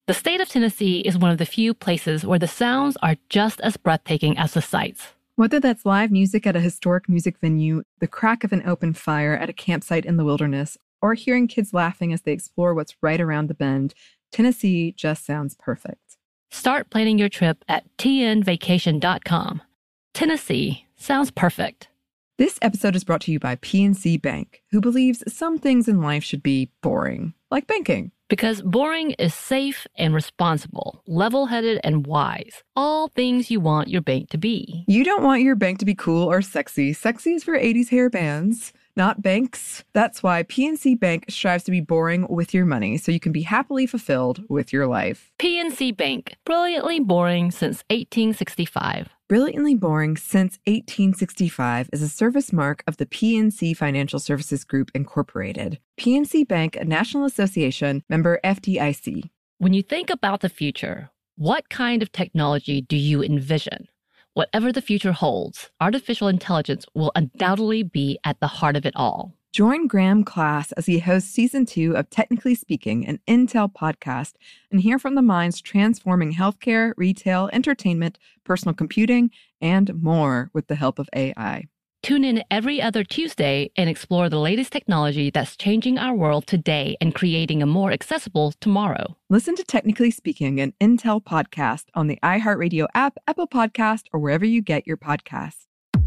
The state of Tennessee is one of the few places where the sounds are just as breathtaking as the sights. Whether that's live music at a historic music venue, the crack of an open fire at a campsite in the wilderness, or hearing kids laughing as they explore what's right around the bend, Tennessee just sounds perfect. Start planning your trip at tnvacation.com. Tennessee sounds perfect. This episode is brought to you by PNC Bank, who believes some things in life should be boring, like banking. Because boring is safe and responsible, level-headed and wise. All things you want your bank to be. You don't want your bank to be cool or sexy. Sexy is for 80s hair bands, not banks. That's why PNC Bank strives to be boring with your money so you can be happily fulfilled with your life. PNC Bank, brilliantly boring since 1865. Brilliantly Boring Since 1865 is a service mark of the PNC Financial Services Group, Incorporated. PNC Bank, a National Association, member FDIC. When you think about the future, what kind of technology do you envision? Whatever the future holds, artificial intelligence will undoubtedly be at the heart of it all. Join Graham Class as he hosts Season 2 of Technically Speaking, an Intel podcast, and hear from the minds transforming healthcare, retail, entertainment, personal computing, and more with the help of AI. Tune in every other Tuesday and explore the latest technology that's changing our world today and creating a more accessible tomorrow. Listen to Technically Speaking, an Intel podcast on the iHeartRadio app, Apple Podcast, or wherever you get your podcasts.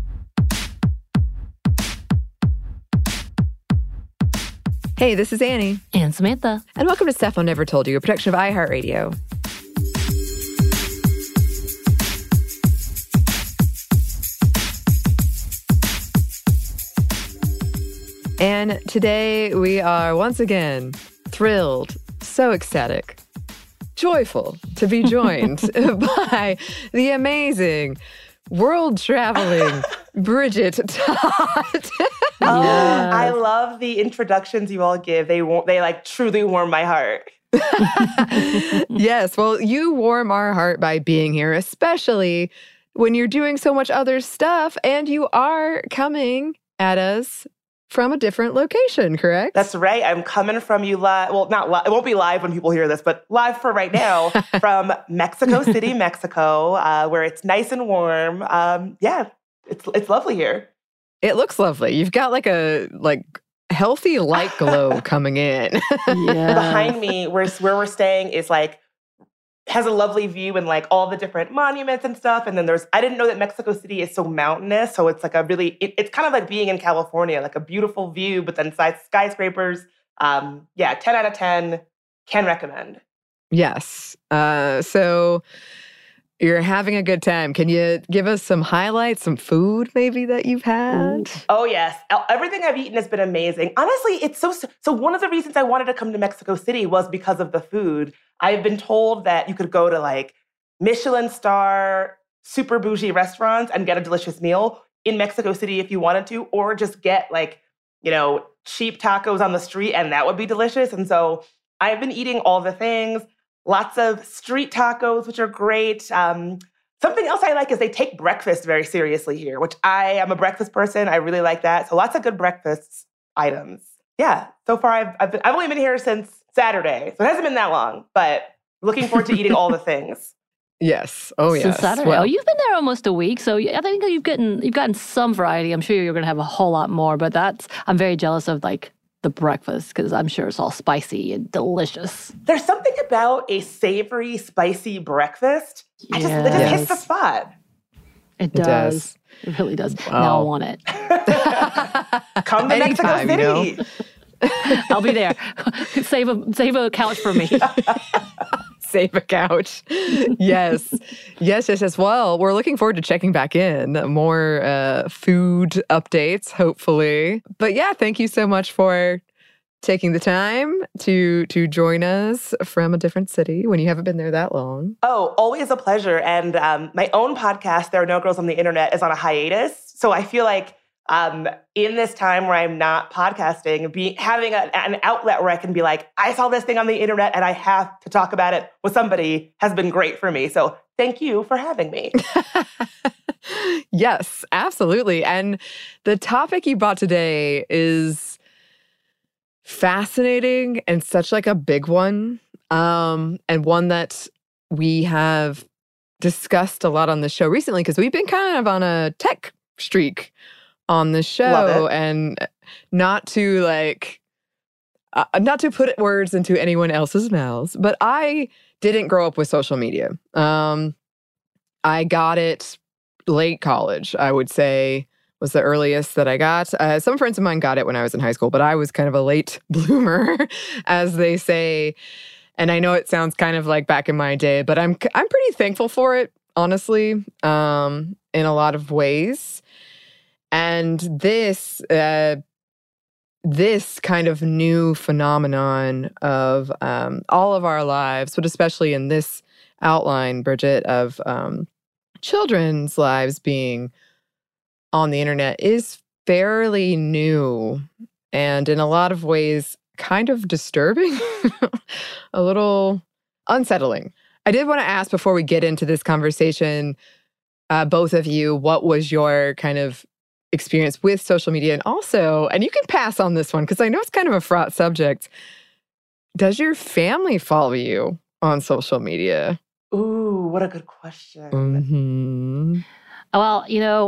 Hey, this is Annie. And Samantha. And welcome to Steph Never Told You, a production of iHeartRadio. And today we are once again thrilled, so ecstatic, joyful to be joined by the amazing, world-traveling Bridget Todd. I love the introductions you all give. They like truly warm my heart. Yes, well, you warm our heart by being here, especially when you're doing so much other stuff and you are coming at us from a different location, correct? That's right. I'm coming from you live. Well, not live. It won't be live when people hear this, but live for right now from Mexico City, Mexico, where it's nice and warm. Yeah, it's lovely here. It looks lovely. You've got like a healthy light glow coming in. Yeah. Behind me, where we're staying, is has a lovely view and all the different monuments and stuff. And then I didn't know that Mexico City is so mountainous. So it's it's kind of like being in California, like a beautiful view, but then skyscrapers. 10 out of 10, can recommend. Yes. So you're having a good time. Can you give us some highlights, some food maybe that you've had? Oh, yes. Everything I've eaten has been amazing. Honestly, it's so one of the reasons I wanted to come to Mexico City was because of the food. I've been told that you could go to Michelin star, super bougie restaurants and get a delicious meal in Mexico City if you wanted to, or just get cheap tacos on the street and that would be delicious. And so I've been eating all the things. Lots of street tacos, which are great. Something else I like is they take breakfast very seriously here, which I am a breakfast person. I really like that. So lots of good breakfast items. Yeah, so far I've only been here since Saturday, so it hasn't been that long, but looking forward to eating all the things. Yes. Oh, yes. Since Saturday. Well, You've been there almost a week, so I think you've gotten some variety. I'm sure you're going to have a whole lot more, but I'm very jealous of the breakfast because I'm sure it's all spicy and delicious. There's something about a savory, spicy breakfast. It just hits the spot. It does. It really does. Wow. Now I want it. Come to Mexico City. I'll be there. Save a couch for me. Save a couch. Yes. Well, we're looking forward to checking back in. More food updates, hopefully. But yeah, thank you so much for taking the time to join us from a different city when you haven't been there that long. Oh, always a pleasure. And my own podcast, There Are No Girls on the Internet, is on a hiatus. So I feel like in this time where I'm not podcasting, having an outlet where I can be like, I saw this thing on the internet and I have to talk about it with somebody has been great for me. So thank you for having me. Yes, absolutely. And the topic you brought today is fascinating and such a big one. and one that we have discussed a lot on the show recently because we've been kind of on a tech streak on the show. And not to put words into anyone else's mouths, but I didn't grow up with social media. I got it late college, I would say, was the earliest that I got. Some friends of mine got it when I was in high school, but I was kind of a late bloomer, as they say. And I know it sounds kind of like back in my day, but I'm pretty thankful for it, honestly, in a lot of ways. And this kind of new phenomenon of all of our lives, but especially in this outline, Bridget, of children's lives being on the internet is fairly new and in a lot of ways kind of disturbing, a little unsettling. I did want to ask before we get into this conversation, both of you, what was your kind of experience with social media? And also, and you can pass on this one because I know it's kind of a fraught subject. Does your family follow you on social media? Ooh, what a good question. Mm-hmm. Well,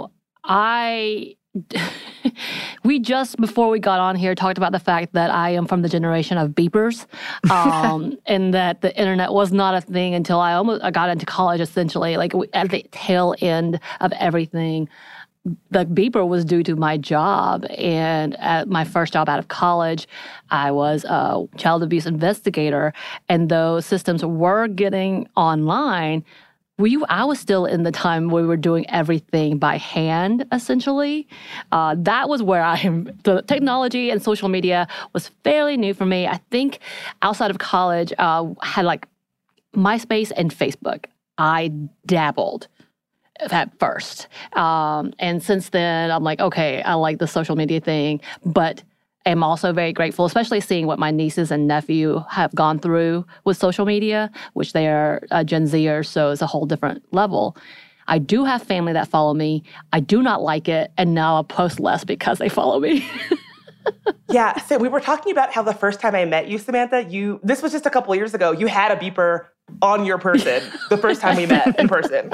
we just, before we got on here, talked about the fact that I am from the generation of beepers, and that the internet was not a thing until I got into college, essentially, like at the tail end of everything. The beeper was due to my job, and at my first job out of college, I was a child abuse investigator, and those systems were getting online. I was still in the time where we were doing everything by hand, essentially. That was where the technology and social media was fairly new for me. I think outside of college, had like MySpace and Facebook. I dabbled at first. And since then, I'm like, okay, I like the social media thing, but am also very grateful, especially seeing what my nieces and nephew have gone through with social media, which they are Gen Zers, so it's a whole different level. I do have family that follow me. I do not like it, and now I post less because they follow me. Yeah, so we were talking about how the first time I met you, Samantha, this was just a couple of years ago, you had a beeper on your person the first time we met in person.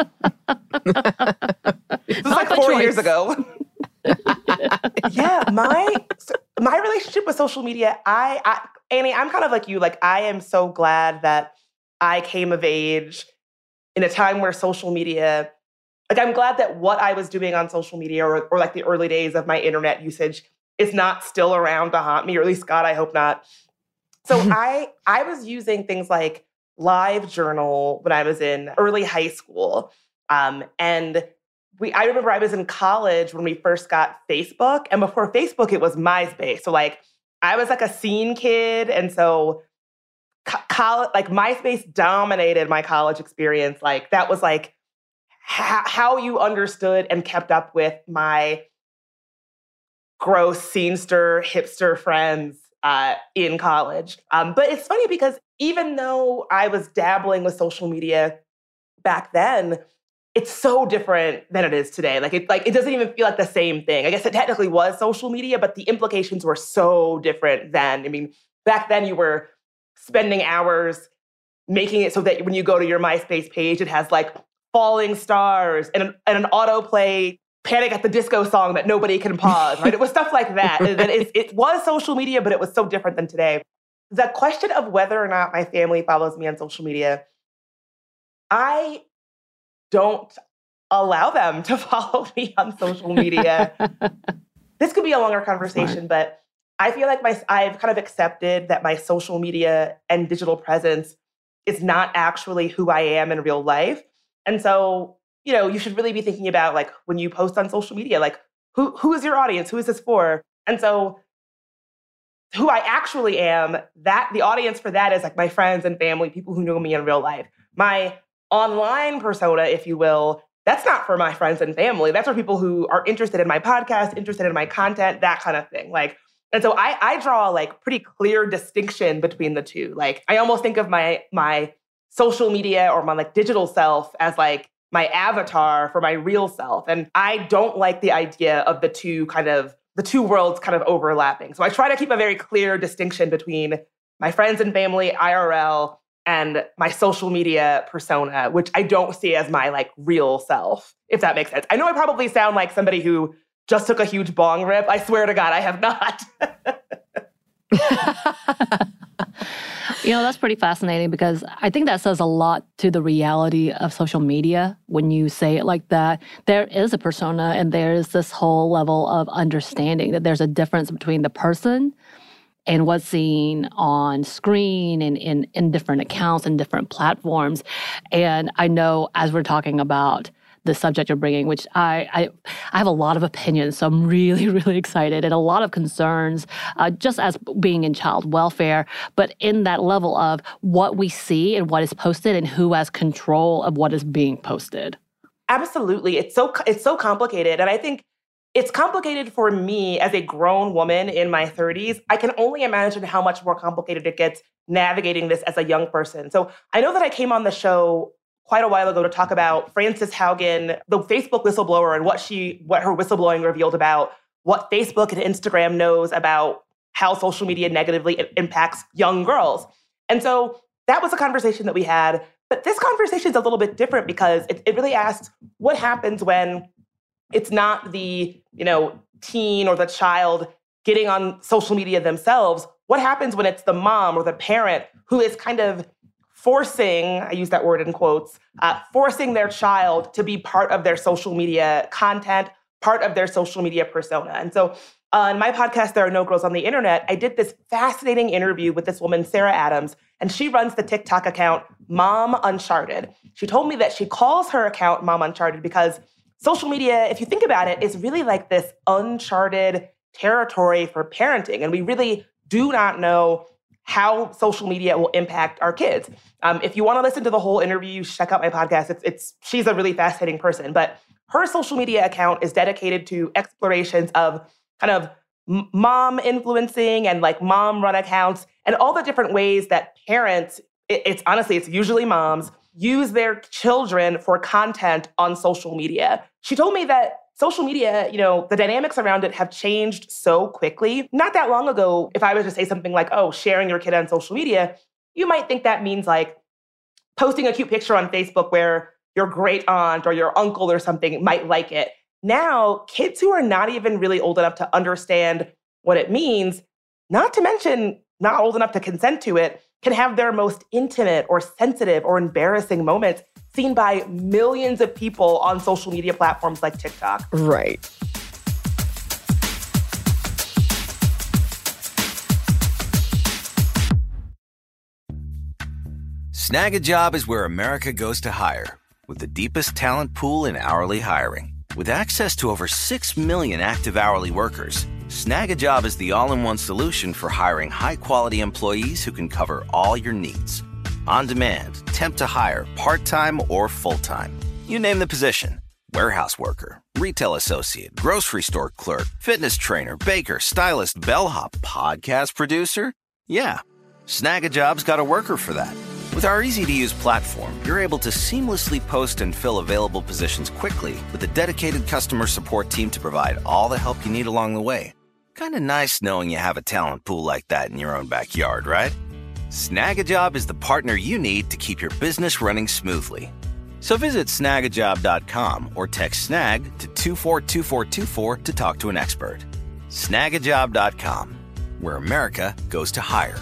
This was like 4 years ago. Yeah, my relationship with social media, Annie, I'm kind of like you. Like, I am so glad that I came of age in a time where social media, like, I'm glad that what I was doing on social media or like the early days of my internet usage is not still around to haunt me, or at least, God, I hope not. So I was using things like LiveJournal when I was in early high school. And I remember I was in college when we first got Facebook. And before Facebook, it was MySpace. So like, I was like a scene kid. And so like MySpace dominated my college experience. Like, that was like how you understood and kept up with my gross scenester, hipster friends in college. But it's funny because even though I was dabbling with social media back then, it's so different than it is today. Like it doesn't even feel like the same thing. I guess it technically was social media, but the implications were so different then. I mean, back then you were spending hours making it so that when you go to your MySpace page, it has like falling stars and an autoplay Panic at the Disco song that nobody can pause, right? It was stuff like that. It was social media, but it was so different than today. The question of whether or not my family follows me on social media, I don't allow them to follow me on social media. This could be a longer conversation, but I feel like I've kind of accepted that my social media and digital presence is not actually who I am in real life. And so, you should really be thinking about, like, when you post on social media, like, who is your audience? Who is this for? And so who I actually am, the audience for that is like my friends and family, people who know me in real life. My online persona, if you will, that's not for my friends and family. That's for people who are interested in my podcast, interested in my content, that kind of thing. Like, and so I draw a like pretty clear distinction between the two. Like, I almost think of my social media or my like digital self as like my avatar for my real self. And I don't like the idea of the two worlds kind of overlapping. So I try to keep a very clear distinction between my friends and family, IRL, and my social media persona, which I don't see as my like real self, if that makes sense. I know I probably sound like somebody who just took a huge bong rip. I swear to God, I have not. That's pretty fascinating because I think that says a lot to the reality of social media when you say it like that. There is a persona and there is this whole level of understanding that there's a difference between the person and what's seen on screen and in different accounts and different platforms. And I know as we're talking about the subject you're bringing, which I have a lot of opinions, so I'm really, really excited, and a lot of concerns, just as being in child welfare, but in that level of what we see and what is posted and who has control of what is being posted. Absolutely. It's so complicated. And I think it's complicated for me as a grown woman in my 30s. I can only imagine how much more complicated it gets navigating this as a young person. So I know that I came on the show quite a while ago to talk about Frances Haugen, the Facebook whistleblower, and what her whistleblowing revealed about what Facebook and Instagram knows about how social media negatively impacts young girls. And so that was a conversation that we had. But this conversation is a little bit different because it really asks what happens when it's not the, teen or the child getting on social media themselves. What happens when it's the mom or the parent who is kind of forcing, I use that word in quotes, forcing their child to be part of their social media content, part of their social media persona. And so on my podcast, There Are No Girls on the Internet, I did this fascinating interview with this woman, Sarah Adams, and she runs the TikTok account Mom Uncharted. She told me that she calls her account Mom Uncharted because social media, if you think about it, is really like this uncharted territory for parenting. And we really do not know how social media will impact our kids. If you want to listen to the whole interview, check out my podcast. She's a really fascinating person. But her social media account is dedicated to explorations of kind of mom influencing and like mom run accounts and all the different ways that parents, it's usually moms, use their children for content on social media. She told me that social media, the dynamics around it have changed so quickly. Not that long ago, if I was to say something like, sharing your kid on social media, you might think that means like posting a cute picture on Facebook where your great aunt or your uncle or something might like it. Now, kids who are not even really old enough to understand what it means, not to mention not old enough to consent to it, can have their most intimate or sensitive or embarrassing moments seen by millions of people on social media platforms like TikTok. Right. Snag a Job is where America goes to hire, with the deepest talent pool in hourly hiring. With access to over 6 million active hourly workers, Snag a Job is the all-in-one solution for hiring high-quality employees who can cover all your needs. On demand, temp to hire, part-time or full-time. You name the position. Warehouse worker, retail associate, grocery store clerk, fitness trainer, baker, stylist, bellhop, podcast producer. Yeah, Snag a Job's got a worker for that. With our easy-to-use platform, you're able to seamlessly post and fill available positions quickly with a dedicated customer support team to provide all the help you need along the way. Kind of nice knowing you have a talent pool like that in your own backyard, right? Snag a Job is the partner you need to keep your business running smoothly. So visit snagajob.com or text snag to 242424 to talk to an expert. Snagajob.com, where America goes to hire.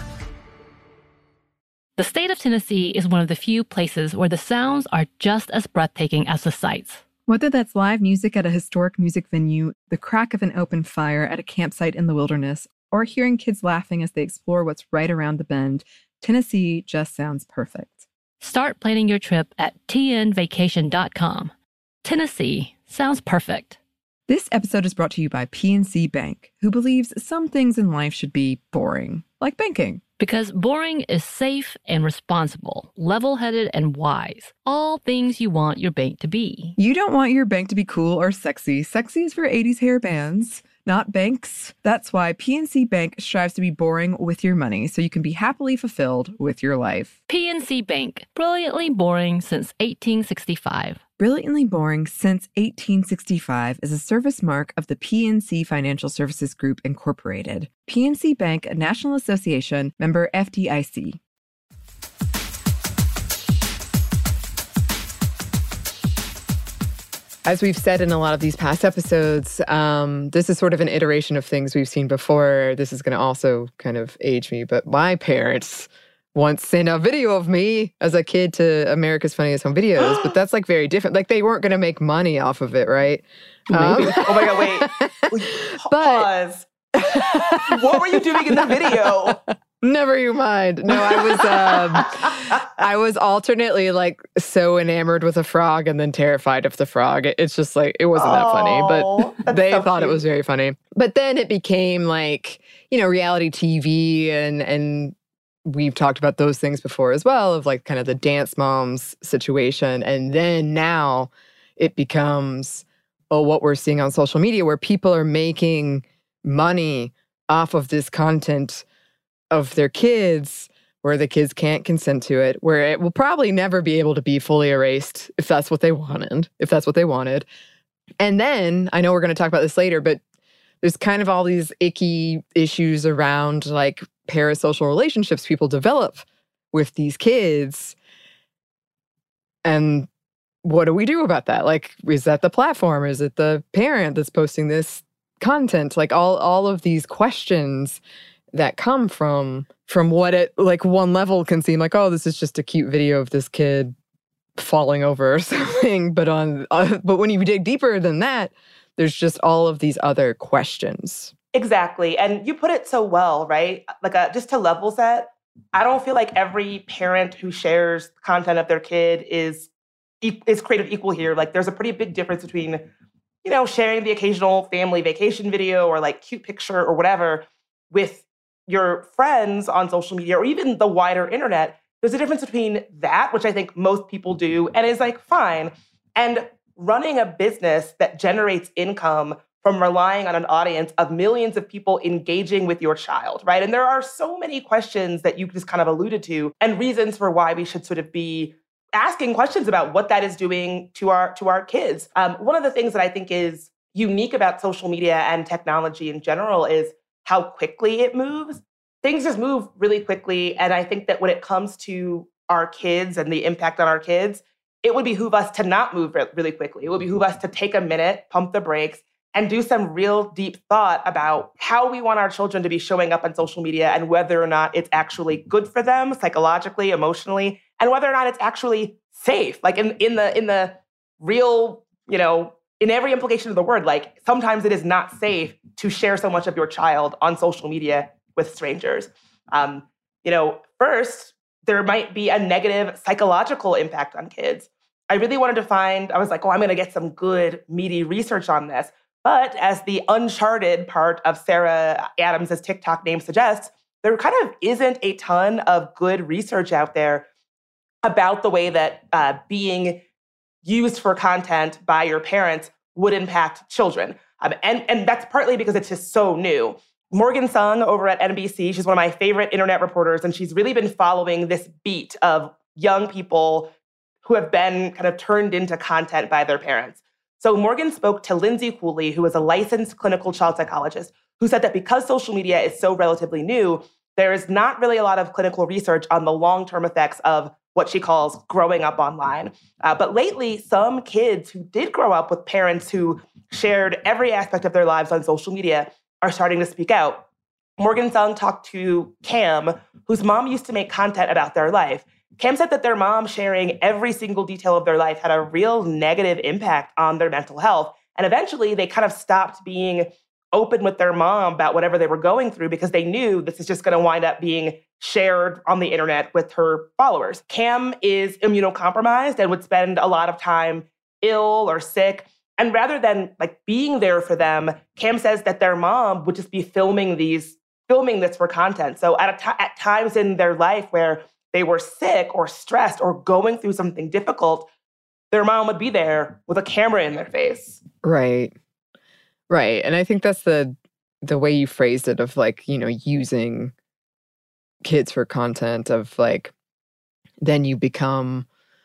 The state of Tennessee is one of the few places where the sounds are just as breathtaking as the sights. Whether that's live music at a historic music venue, the crack of an open fire at a campsite in the wilderness, or hearing kids laughing as they explore what's right around the bend, Tennessee just sounds perfect. Start planning your trip at tnvacation.com. Tennessee sounds perfect. This episode is brought to you by PNC Bank, who believes some things in life should be boring, like banking. Because boring is safe and responsible, level-headed and wise. All things you want your bank to be. You don't want your bank to be cool or sexy. Sexy is for 80s hair bands, not banks. That's why PNC Bank strives to be boring with your money so you can be happily fulfilled with your life. PNC Bank, brilliantly boring since 1865. Brilliantly Boring Since 1865 is a service mark of the PNC Financial Services Group, Incorporated. PNC Bank, a National Association, member FDIC. As we've said in a lot of these past episodes, this is sort of an iteration of things we've seen before. This is going to also kind of age me, but my parents once sent a video of me as a kid to America's Funniest Home Videos, but that's like very different. Like they weren't going to make money off of it, right? Oh my God, wait. Pause. What were you doing in the video? Never you mind. No, I was alternately like so enamored with a frog and then terrified of the frog. It's just like, it wasn't that funny, but they thought it was very funny. But then it became like, reality TV and we've talked about those things before as well, of like kind of the dance moms situation. And then now it becomes, what we're seeing on social media where people are making money off of this content of their kids, where the kids can't consent to it, where it will probably never be able to be fully erased if that's what they wanted. And then, I know we're going to talk about this later, but there's kind of all these icky issues around like parasocial relationships people develop with these kids. And what do we do about that? Like, is that the platform? Is it the parent that's posting this content? Like all of these questions that come from what at like one level can seem like, oh, this is just a cute video of this kid falling over or something. But but when you dig deeper than that, there's just all of these other questions. Exactly. And you put it so well, right? Like just to level set, I don't feel like every parent who shares content of their kid is creative equal here. Like there's a pretty big difference between, sharing the occasional family vacation video or like cute picture or whatever with your friends on social media or even the wider internet. There's a difference between that, which I think most people do and is like fine, and running a business that generates income from relying on an audience of millions of people engaging with your child, right? And there are so many questions that you just kind of alluded to and reasons for why we should sort of be asking questions about what that is doing to our kids. One of the things that I think is unique about social media and technology in general is how quickly it moves. Things just move really quickly. And I think that when it comes to our kids and the impact on our kids, it would behoove us to not move really quickly. It would behoove us to take a minute, pump the brakes, and do some real deep thought about how we want our children to be showing up on social media and whether or not it's actually good for them psychologically, emotionally, and whether or not it's actually safe. Like in the real, in every implication of the word, like sometimes it is not safe to share so much of your child on social media with strangers. First, there might be a negative psychological impact on kids. I really wanted to I was like, I'm going to get some good, meaty research on this. But as the uncharted part of Sarah Adams' TikTok name suggests, there kind of isn't a ton of good research out there about the way that being used for content by your parents would impact children. And that's partly because it's just so new. Morgan Sung over at NBC, she's one of my favorite internet reporters, and she's really been following this beat of young people who have been kind of turned into content by their parents. So Morgan spoke to Lindsay Cooley, who is a licensed clinical child psychologist, who said that because social media is so relatively new, there is not really a lot of clinical research on the long-term effects of what she calls growing up online. But lately, some kids who did grow up with parents who shared every aspect of their lives on social media are starting to speak out. Morgan Sung talked to Cam, whose mom used to make content about their life. Cam said that their mom sharing every single detail of their life had a real negative impact on their mental health. And eventually they kind of stopped being open with their mom about whatever they were going through because they knew this is just going to wind up being shared on the internet with her followers. Cam is immunocompromised and would spend a lot of time ill or sick. And rather than like being there for them, Cam says that their mom would just be filming this for content. So at times in their life where they were sick or stressed or going through something difficult, their mom would be there with a camera in their face. Right. Right. And I think that's the way you phrased it of like, using kids for content of like, then you become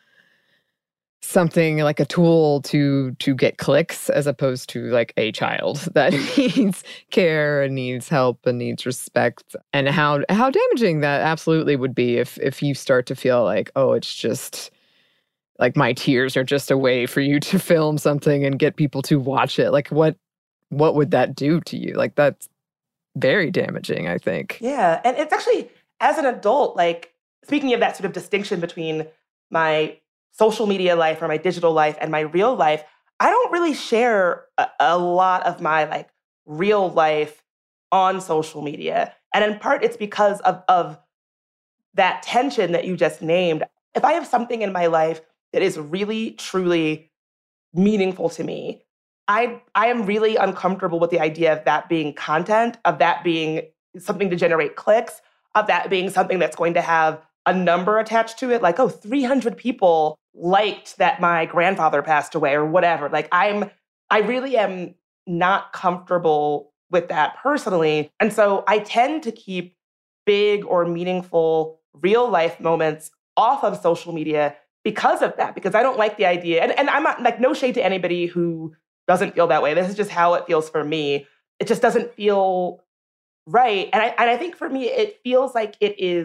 something like a tool to get clicks as opposed to like a child that needs care and needs help and needs respect, and how damaging that absolutely would be if you start to feel like, oh, it's just like my tears are just a way for you to film something and get people to watch it. Like what would that do to you? Like that's very damaging, I think. Yeah. And it's actually, as an adult, like speaking of that sort of distinction between my social media life or my digital life and my real life, I don't really share a lot of my like real life on social media. And in part, it's because of that tension that you just named. If I have something in my life that is really, truly meaningful to me, I am really uncomfortable with the idea of that being content, of that being something to generate clicks, of that being something that's going to have a number attached to it, like, oh, 300 people liked that my grandfather passed away or whatever. Like I really am not comfortable with that personally. And so I tend to keep big or meaningful real life moments off of social media because of that, because I don't like the idea. And I'm not like, no shade to anybody who doesn't feel that way. This is just how it feels for me. It just doesn't feel right. And I think for me, it feels like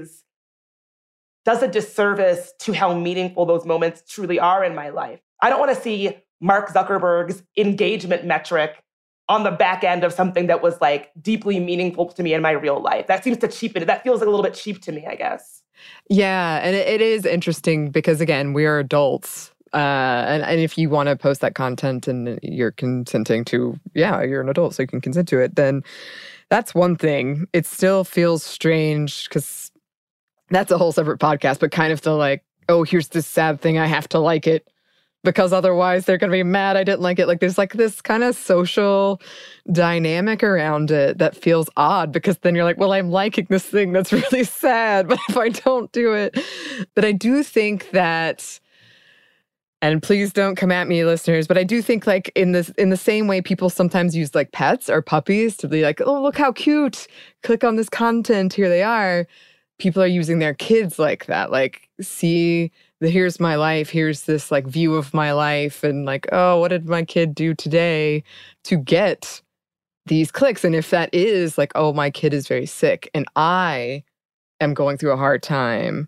does a disservice to how meaningful those moments truly are in my life. I don't want to see Mark Zuckerberg's engagement metric on the back end of something that was like deeply meaningful to me in my real life. That seems to cheapen it. That feels like a little bit cheap to me, I guess. Yeah, and it is interesting because, again, we are adults. And if you want to post that content and you're consenting to, you're an adult, so you can consent to it, then that's one thing. It still feels strange because that's a whole separate podcast, but kind of the like, oh, here's this sad thing, I have to like it because otherwise they're going to be mad I didn't like it. Like there's like this kind of social dynamic around it that feels odd because then you're like, well, I'm liking this thing that's really sad, but if I don't do it. But I do think that, and please don't come at me, listeners, but I do think like in the same way people sometimes use like pets or puppies to be like, oh, look how cute, click on this content, here they are. People are using their kids like that. Like, see, here's my life. Here's this like view of my life. And like, oh, what did my kid do today to get these clicks? And if that is like, oh, my kid is very sick and I am going through a hard time,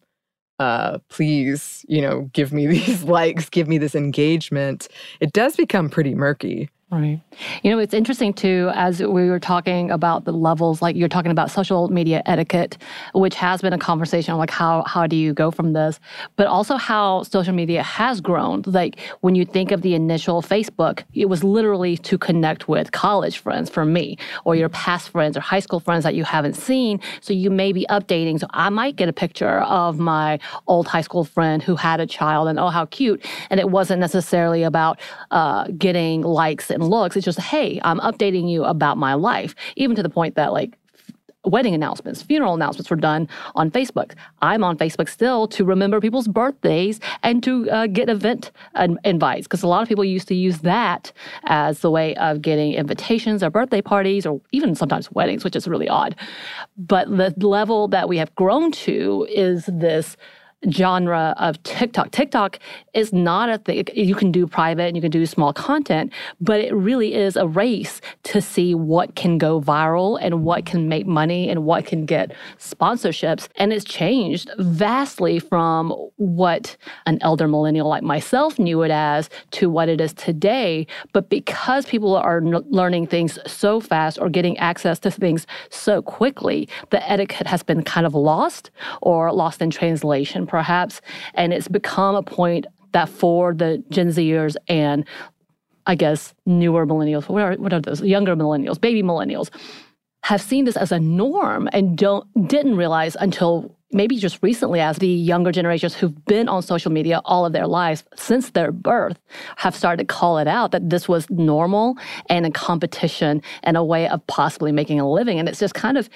please, give me these likes, give me this engagement. It does become pretty murky. Right. It's interesting too, as we were talking about the levels, like you're talking about social media etiquette, which has been a conversation, like how do you go from this, but also how social media has grown. Like when you think of the initial Facebook, it was literally to connect with college friends for me, or your past friends or high school friends that you haven't seen. So you may be updating. So I might get a picture of my old high school friend who had a child and oh, how cute. And it wasn't necessarily about getting likes and looks. It's just, hey, I'm updating you about my life, even to the point that like wedding announcements, funeral announcements were done on Facebook. I'm on Facebook still to remember people's birthdays and to get event invites, because a lot of people used to use that as the way of getting invitations or birthday parties or even sometimes weddings, which is really odd. But the level that we have grown to is this genre of TikTok. TikTok is not a thing. You can do private and you can do small content, but it really is a race to see what can go viral and what can make money and what can get sponsorships. And it's changed vastly from what an elder millennial like myself knew it as to what it is today. But because people are learning things so fast or getting access to things so quickly, the etiquette has been kind of lost or lost in translation, perhaps. And it's become a point that for the Gen Zers and I guess newer millennials, what are those? Younger millennials, baby millennials, have seen this as a norm and didn't realize until maybe just recently, as the younger generations who've been on social media all of their lives since their birth have started to call it out that this was normal and a competition and a way of possibly making a living. And it's just kind of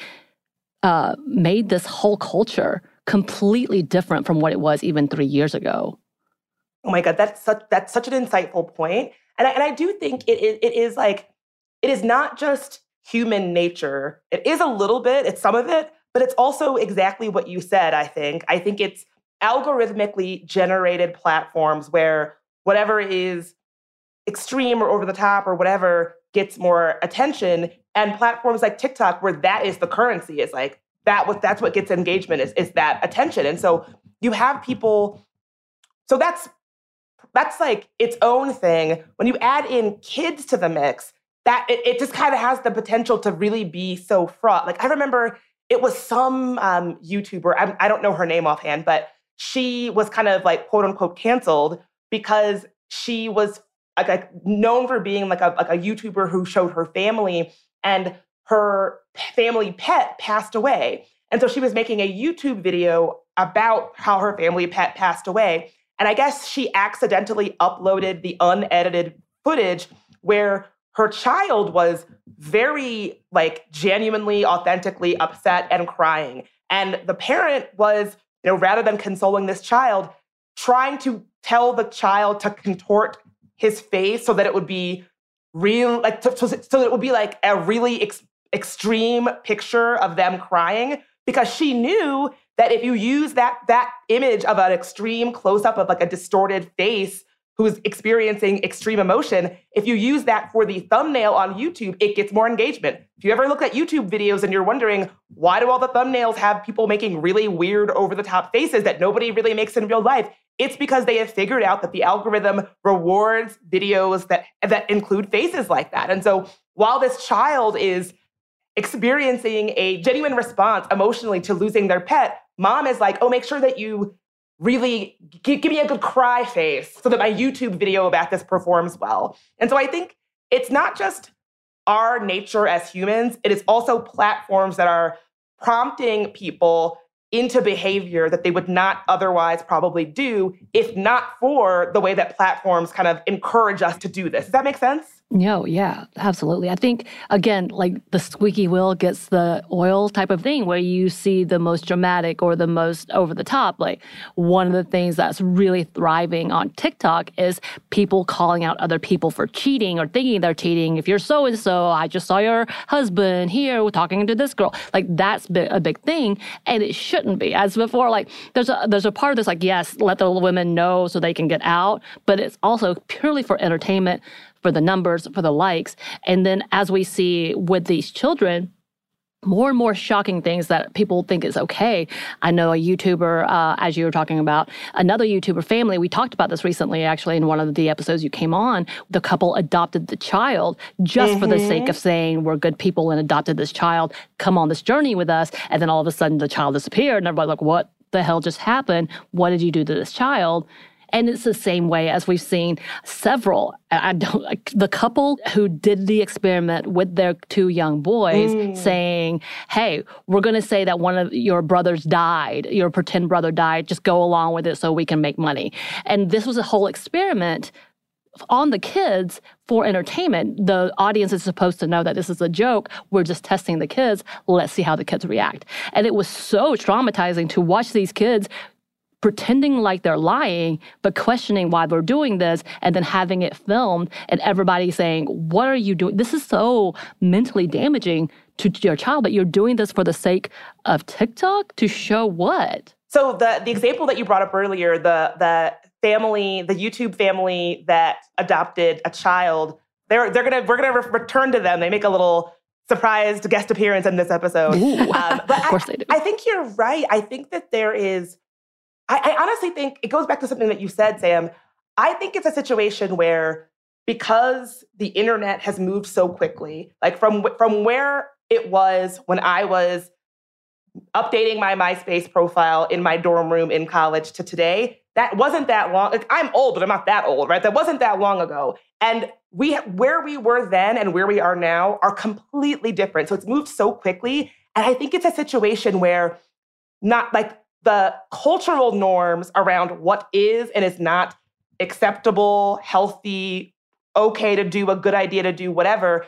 made this whole culture completely different from what it was even 3 years ago. Oh my God, that's such an insightful point. And I do think it is not just human nature. It is a little bit, it's some of it, but it's also exactly what you said, I think. I think it's algorithmically generated platforms where whatever is extreme or over the top or whatever gets more attention, and platforms like TikTok where that is the currency, is like that's what gets engagement is that attention. And so you have people, so that's that's like its own thing. When you add in kids to the mix, that it just kind of has the potential to really be so fraught. Like I remember it was some YouTuber, I don't know her name offhand, but she was kind of like quote unquote canceled because she was like known for being like a YouTuber who showed her family, and her family pet passed away. And so she was making a YouTube video about how her family pet passed away. And I guess she accidentally uploaded the unedited footage where her child was very like genuinely, authentically upset and crying. And the parent was, rather than consoling this child, trying to tell the child to contort his face so that it would be real, like so that it would be like a really extreme picture of them crying, because she knew that if you use that image of an extreme close-up of like a distorted face who's experiencing extreme emotion, if you use that for the thumbnail on YouTube, it gets more engagement. If you ever look at YouTube videos and you're wondering, why do all the thumbnails have people making really weird over-the-top faces that nobody really makes in real life? It's because they have figured out that the algorithm rewards videos that include faces like that. And so while this child is experiencing a genuine response emotionally to losing their pet, mom is like, oh, make sure that you really give me a good cry face so that my YouTube video about this performs well. And so I think it's not just our nature as humans, it is also platforms that are prompting people into behavior that they would not otherwise probably do if not for the way that platforms kind of encourage us to do this. Does that make sense? No, yeah, absolutely. I think, again, like the squeaky wheel gets the oil type of thing where you see the most dramatic or the most over the top. Like one of the things that's really thriving on TikTok is people calling out other people for cheating or thinking they're cheating. If you're so-and-so, I just saw your husband here talking to this girl. Like that's a big thing. And it shouldn't be. As before, like there's a part of this, like, yes, let the women know so they can get out. But it's also purely for entertainment, for the numbers, for the likes. And then as we see with these children, more and more shocking things that people think is okay. I know a YouTuber, as you were talking about, another YouTuber family, we talked about this recently, actually, in one of the episodes you came on. The couple adopted the child just for the sake of saying, we're good people and adopted this child, come on this journey with us. And then all of a sudden the child disappeared and everybody's like, what the hell just happened? What did you do to this child? And it's the same way as we've seen several. The couple who did the experiment with their two young boys saying, hey, we're going to say that one of your brothers died, your pretend brother died, just go along with it so we can make money. And this was a whole experiment on the kids for entertainment. The audience is supposed to know that this is a joke. We're just testing the kids. Let's see how the kids react. And it was so traumatizing to watch these kids pretending like they're lying, but questioning why they're doing this, and then having it filmed and everybody saying, what are you doing? This is so mentally damaging to your child, but you're doing this for the sake of TikTok to show what? So the example that you brought up earlier, the family, the YouTube family that adopted a child, we're gonna return to them. They make a little surprised guest appearance in this episode. But of course they do. I think you're right. I think that there is. I honestly think it goes back to something that you said, Sam. I think it's a situation where because the internet has moved so quickly, like from where it was when I was updating my MySpace profile in my dorm room in college to today, that wasn't that long. Like, I'm old, but I'm not that old, right? That wasn't that long ago. And where we were then and where we are now are completely different. So it's moved so quickly. And I think it's a situation where not like the cultural norms around what is and is not acceptable, healthy, okay to do, a good idea to do, whatever,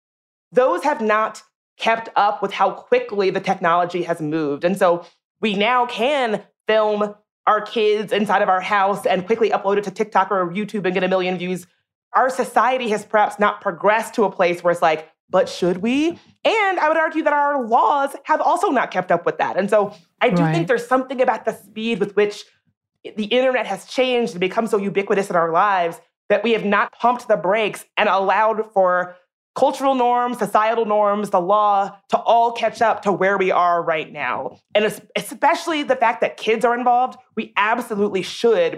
those have not kept up with how quickly the technology has moved. And so we now can film our kids inside of our house and quickly upload it to TikTok or YouTube and get 1 million views. Our society has perhaps not progressed to a place where it's like, but should we? And I would argue that our laws have also not kept up with that. And so I do think there's something about the speed with which the internet has changed and become so ubiquitous in our lives that we have not pumped the brakes and allowed for cultural norms, societal norms, the law to all catch up to where we are right now. And especially the fact that kids are involved, we absolutely should be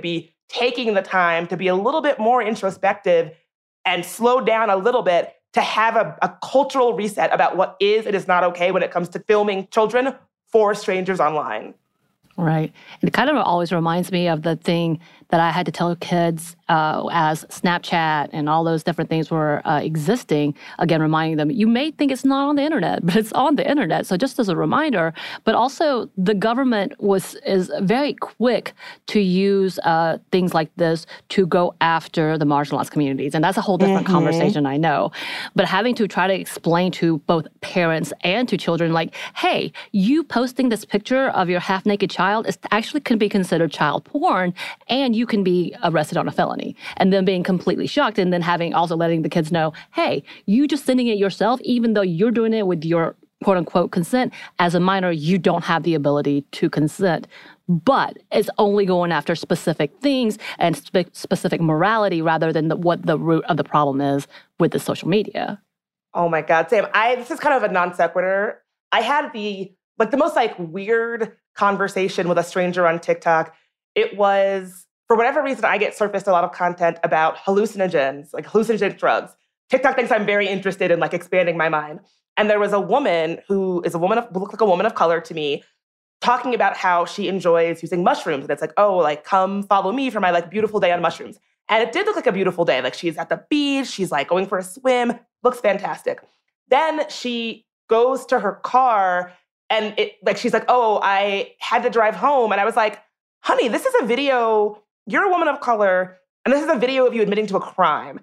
taking the time to be a little bit more introspective and slow down a little bit to have a cultural reset about what is and is not okay when it comes to filming children for strangers online. Right. It kind of always reminds me of the thing that I had to tell kids as Snapchat and all those different things were existing. Again, reminding them, you may think it's not on the internet, but it's on the internet. So just as a reminder, but also the government is very quick to use things like this to go after the marginalized communities. And that's a whole different conversation, I know. But having to try to explain to both parents and to children, like, hey, you posting this picture of your half-naked child is actually can be considered child porn, and you can be arrested on a felony. And then being completely shocked, and then also letting the kids know, hey, you just sending it yourself, even though you're doing it with your quote unquote consent. As a minor, you don't have the ability to consent. But it's only going after specific things and specific morality rather than what the root of the problem is with the social media. Oh my God, Sam, this is kind of a non sequitur. I had the most weird conversation with a stranger on TikTok. It was, for whatever reason, I get surfaced a lot of content about hallucinogens, like hallucinogenic drugs. TikTok thinks I'm very interested in expanding my mind. And there was a woman who looks like a woman of color to me, talking about how she enjoys using mushrooms. And it's like, oh, come follow me for my beautiful day on mushrooms. And it did look like a beautiful day. She's at the beach, she's going for a swim, looks fantastic. Then she goes to her car and she's like, oh, I had to drive home. And I was like, honey, this is a video, you're a woman of color, and this is a video of you admitting to a crime.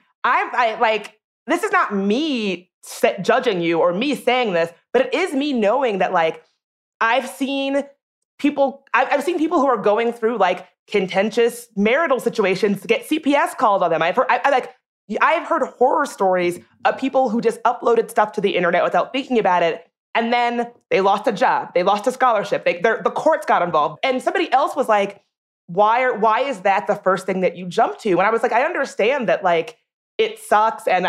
This is not me judging you or me saying this, but it is me knowing that I've seen people who are going through contentious marital situations get CPS called on them. I've heard horror stories of people who just uploaded stuff to the internet without thinking about it, and then they lost a job, they lost a scholarship, the courts got involved, and somebody else was like, "Why is that the first thing that you jump to?" And I was like, I understand that it sucks, and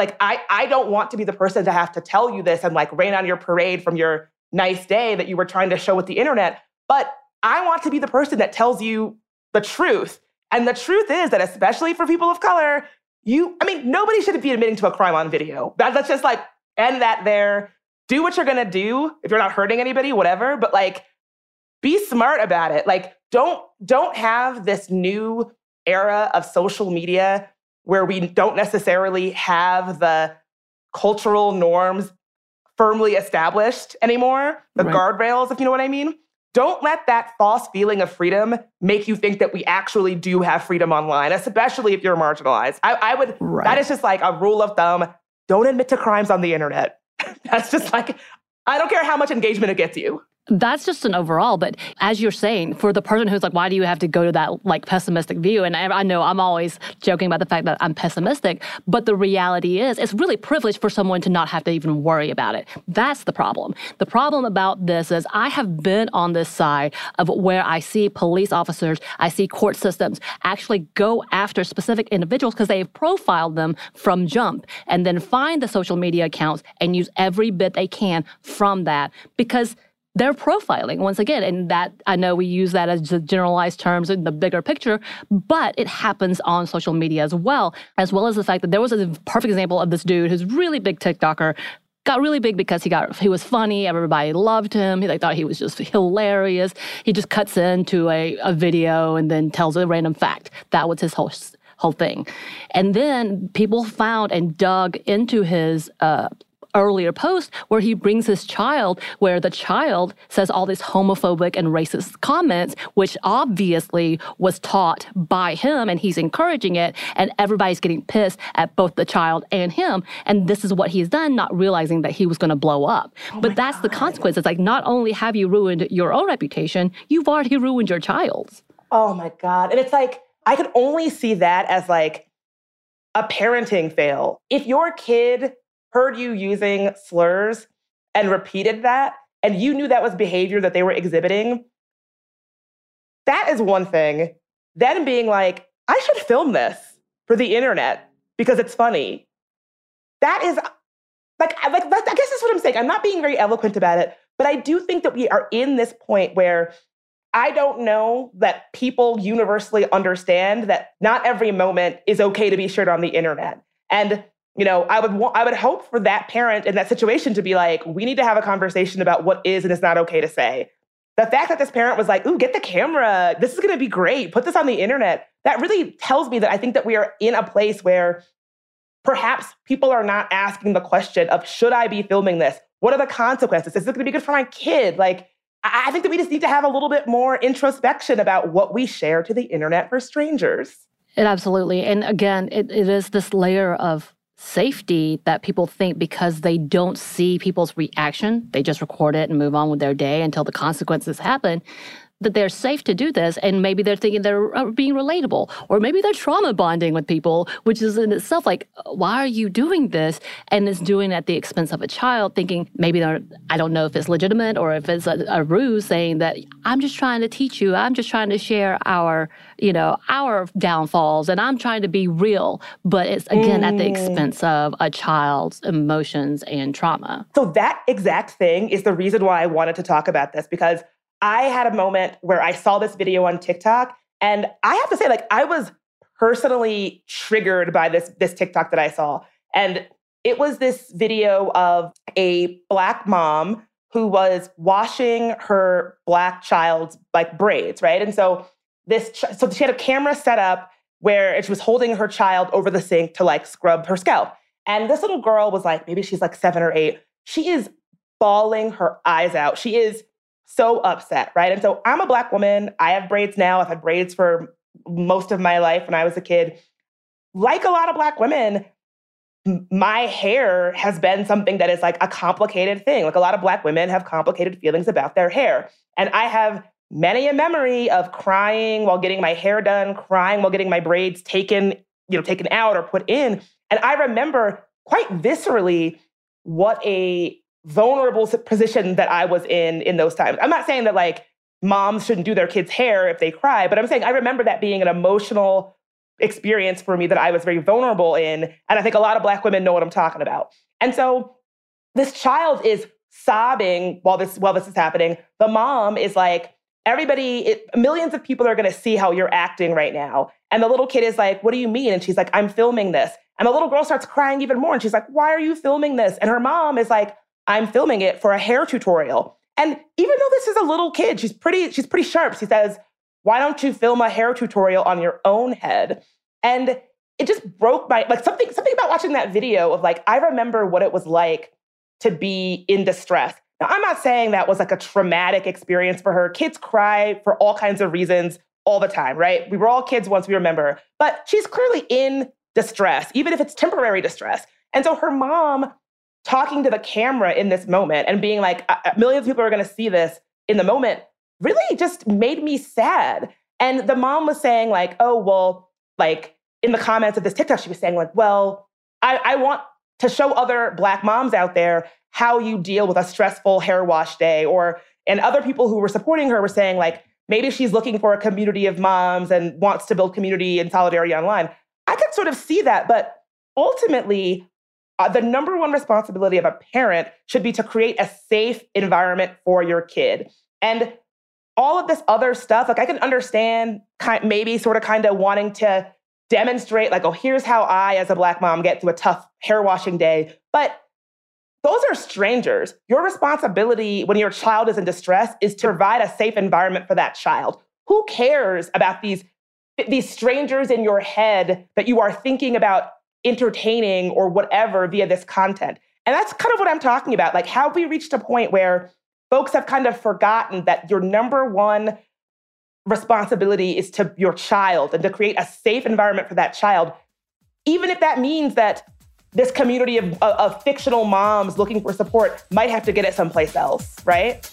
I don't want to be the person to have to tell you this and rain on your parade from your nice day that you were trying to show with the internet, but I want to be the person that tells you the truth. And the truth is that, especially for people of color, nobody should be admitting to a crime on video. Let's just end that there. Do what you're gonna do. If you're not hurting anybody, whatever, but be smart about it. Don't have this new era of social media where we don't necessarily have the cultural norms firmly established anymore, the guardrails, if you know what I mean. Don't let that false feeling of freedom make you think that we actually do have freedom online, especially if you're marginalized. That is just a rule of thumb. Don't admit to crimes on the internet. That's just I don't care how much engagement it gets you. That's just an overall, but as you're saying, for the person who's why do you have to go to that pessimistic view? And I know I'm always joking about the fact that I'm pessimistic, but the reality is it's really privileged for someone to not have to even worry about it. That's the problem. The problem about this is I have been on this side of where I see police officers, I see court systems actually go after specific individuals because they've profiled them from jump and then find the social media accounts and use every bit they can from that because they're profiling once again. And that, I know we use that as generalized terms in the bigger picture, but it happens on social media as well as the fact that there was a perfect example of this dude who's really big TikToker, got really big because he was funny. Everybody loved him. They thought he was just hilarious. He just cuts into a video and then tells a random fact. That was his whole thing. And then people found and dug into his earlier post where he brings his child, where the child says all these homophobic and racist comments, which obviously was taught by him and he's encouraging it, and everybody's getting pissed at both the child and him. And this is what he's done, not realizing that he was going to blow up. But that's the consequence. It's not only have you ruined your own reputation, you've already ruined your child's. Oh my God. And it's I could only see that as a parenting fail. If your kid heard you using slurs and repeated that, and you knew that was behavior that they were exhibiting, that is one thing. Then being I should film this for the internet because it's funny. That is, I guess that's what I'm saying. I'm not being very eloquent about it, but I do think that we are in this point where I don't know that people universally understand that not every moment is okay to be shared on the internet. And, I would hope for that parent in that situation to be like, we need to have a conversation about what is and is not okay to say. The fact that this parent was like, ooh, get the camera. This is going to be great. Put this on the internet. That really tells me that I think that we are in a place where perhaps people are not asking the question of, should I be filming this? What are the consequences? Is this going to be good for my kid? Like, I think that we just need to have a little bit more introspection about what we share to the internet for strangers. Absolutely. And again, it is this layer of safety that people think because they don't see people's reaction, they just record it and move on with their day until the consequences happen, that they're safe to do this. And maybe they're thinking they're being relatable, or maybe they're trauma bonding with people, which is in itself like, why are you doing this? And it's doing it at the expense of a child, thinking maybe I don't know if it's legitimate or if it's a ruse, saying that I'm just trying to teach you. I'm just trying to share our downfalls, and I'm trying to be real. But it's, again, at the expense of a child's emotions and trauma. So that exact thing is the reason why I wanted to talk about this, because I had a moment where I saw this video on TikTok, and I have to say, like, I was personally triggered by this TikTok that I saw. And it was this video of a Black mom who was washing her Black child's braids, right? And so so she had a camera set up where she was holding her child over the sink to scrub her scalp. And this little girl was maybe she's 7 or 8. She is bawling her eyes out. She is so upset, right? And so I'm a Black woman. I have braids now. I've had braids for most of my life when I was a kid. Like a lot of Black women, my hair has been something that is a complicated thing. A lot of Black women have complicated feelings about their hair. And I have many a memory of crying while getting my hair done, crying while getting my braids taken out or put in. And I remember quite viscerally what a vulnerable position that I was in those times. I'm not saying that moms shouldn't do their kids' hair if they cry, but I'm saying I remember that being an emotional experience for me that I was very vulnerable in. And I think a lot of Black women know what I'm talking about. And so this child is sobbing while this is happening. The mom is like, millions of people are going to see how you're acting right now. And the little kid is like, what do you mean? And she's like, I'm filming this. And the little girl starts crying even more. And she's like, why are you filming this? And her mom is like, I'm filming it for a hair tutorial. And even though this is a little kid, she's pretty sharp. She says, why don't you film a hair tutorial on your own head? And it just broke my, something about watching that video of I remember what it was like to be in distress. Now, I'm not saying that was a traumatic experience for her. Kids cry for all kinds of reasons all the time, right? We were all kids once, we remember. But she's clearly in distress, even if it's temporary distress. And so her mom talking to the camera in this moment and being like, millions of people are going to see this in the moment, really just made me sad. And the mom was saying oh, well, in the comments of this TikTok, she was saying well, I want to show other Black moms out there how you deal with a stressful hair wash day. And other people who were supporting her were saying maybe she's looking for a community of moms and wants to build community and solidarity online. I could sort of see that, but ultimately, the number one responsibility of a parent should be to create a safe environment for your kid. And all of this other stuff, I can understand maybe kind of wanting to demonstrate oh, here's how I, as a Black mom, get through a tough hair washing day. But those are strangers. Your responsibility when your child is in distress is to provide a safe environment for that child. Who cares about these strangers in your head that you are thinking about entertaining or whatever via this content? And that's kind of what I'm talking about. Have we reached a point where folks have kind of forgotten that your number one responsibility is to your child and to create a safe environment for that child, even if that means that this community of fictional moms looking for support might have to get it someplace else, right?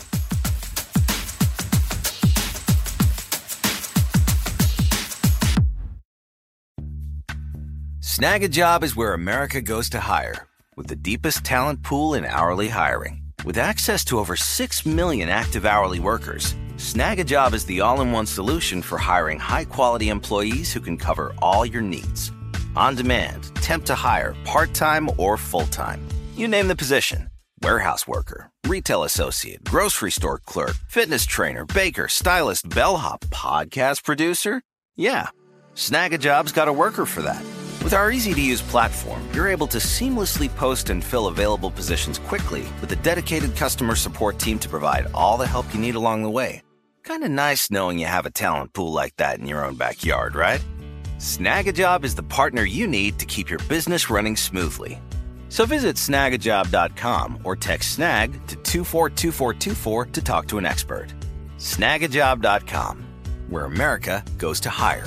Snag a Job is where America goes to hire, with the deepest talent pool in hourly hiring. With access to over 6 million active hourly workers, Snag a Job is the all-in-one solution for hiring high-quality employees who can cover all your needs. On demand, temp to hire, part-time or full-time. You name the position, Warehouse worker, retail associate, grocery store clerk, fitness trainer, baker, stylist, bellhop, podcast producer? Yeah, Snag a Job's got a worker for that. With our easy-to-use platform, you're able to seamlessly post and fill available positions quickly with a dedicated customer support team to provide all the help you need along the way. Kind of nice knowing you have a talent pool like that in your own backyard, right? Snag a Job is the partner you need to keep your business running smoothly. So visit snagajob.com or text snag to 242424 to talk to an expert. Snagajob.com, where America goes to hire.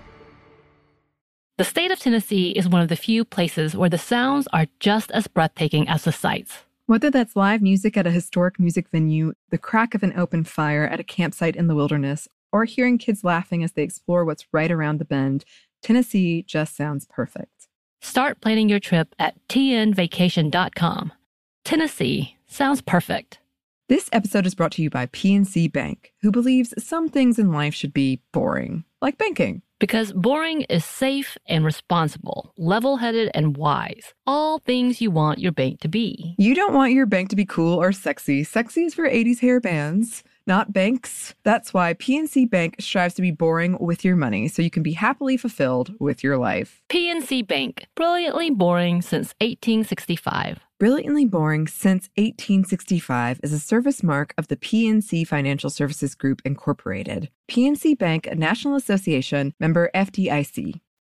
The state of Tennessee is one of the few places where the sounds are just as breathtaking as the sights. Whether that's live music at a historic music venue, the crack of an open fire at a campsite in the wilderness, or hearing kids laughing as they explore what's right around the bend, Tennessee just sounds perfect. Start planning your trip at tnvacation.com. Tennessee sounds perfect. This episode is brought to you by PNC Bank, who believes some things in life should be boring, like banking. Because boring is safe and responsible, level-headed and wise. All things you want your bank to be. You don't want your bank to be cool or sexy. Sexy is for 80s hair bands, not banks. That's why PNC Bank strives to be boring with your money so you can be happily fulfilled with your life. PNC Bank, brilliantly boring since 1865. Brilliantly Boring Since 1865 is a service mark of the PNC Financial Services Group, Incorporated. PNC Bank, a National Association, member FDIC.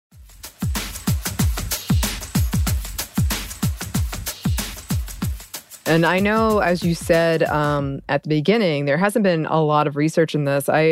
And I know, as you said at the beginning, there hasn't been a lot of research in this. I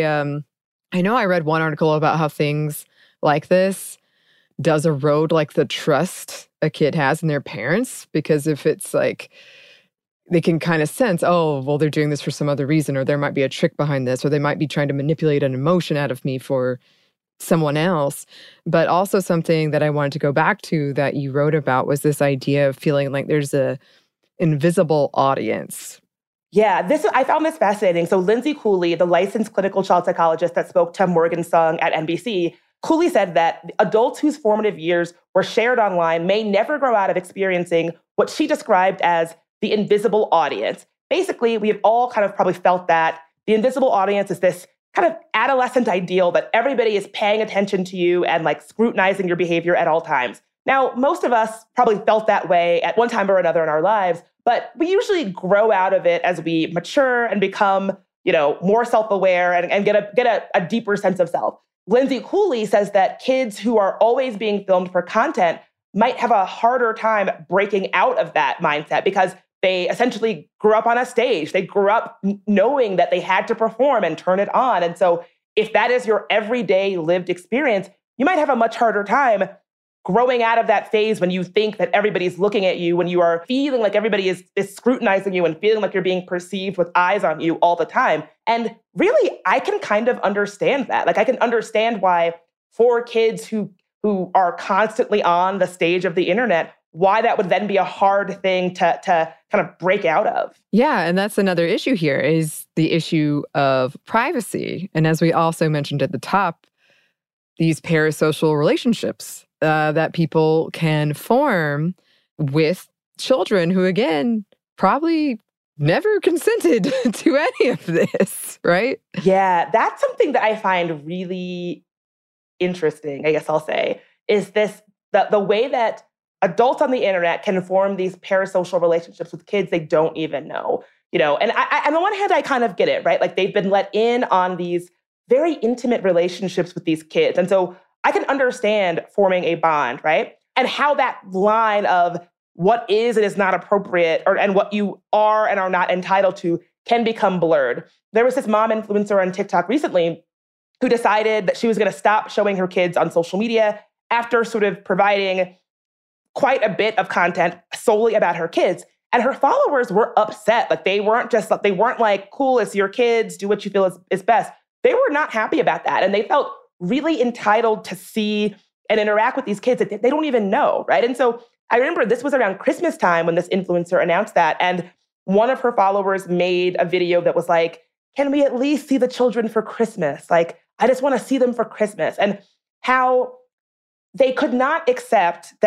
know I read one article about how things like this does erode like the trust a kid has in their parents, because if it's like they can kind of sense, oh, well, they're doing this for some other reason, or there might be a trick behind this, or they might be trying to manipulate an emotion out of me for someone else. But also something that I wanted to go back to that you wrote about was this idea of feeling like there's a invisible audience. Yeah, I found this fascinating. So Lindsay Cooley, the licensed clinical child psychologist that spoke to Morgan Sung at NBC, Cooley said that adults whose formative years were shared online may never grow out of experiencing what she described as the invisible audience. Basically, we have all kind of probably felt that the invisible audience is this kind of adolescent ideal that everybody is paying attention to you and like scrutinizing your behavior at all times. Now, most of us probably felt that way at one time or another in our lives, but we usually grow out of it as we mature and become, more self-aware and get a deeper sense of self. Lindsay Cooley says that kids who are always being filmed for content might have a harder time breaking out of that mindset because they essentially grew up on a stage. They grew up knowing that they had to perform and turn it on. And so if that is your everyday lived experience, you might have a much harder time growing out of that phase when you think that everybody's looking at you, when you are feeling like everybody is scrutinizing you and feeling like you're being perceived with eyes on you all the time. And really, I can kind of understand that. Like, I can understand why for kids who are constantly on the stage of the internet, why that would then be a hard thing to kind of break out of. Yeah, and that's another issue here is the issue of privacy. And as we also mentioned at the top, these parasocial relationships that people can form with children who, again, probably never consented to any of this, right? Yeah, that's something that I find really interesting, I guess I'll say, is the way that adults on the internet can form these parasocial relationships with kids they don't even know. And on the one hand, I kind of get it, right? Like they've been let in on these very intimate relationships with these kids. And so I can understand forming a bond, right? And how that line of what is and is not appropriate and what you are and are not entitled to can become blurred. There was this mom influencer on TikTok recently who decided that she was going to stop showing her kids on social media after sort of providing quite a bit of content solely about her kids. And her followers were upset. Like they weren't like, cool, it's your kids, do what you feel is best. They were not happy about that. And they felt really entitled to see and interact with these kids that they don't even know, right? And so I remember this was around Christmas time when this influencer announced that. And one of her followers made a video that was like, can we at least see the children for Christmas? Like, I just want to see them for Christmas. And how they could not accept that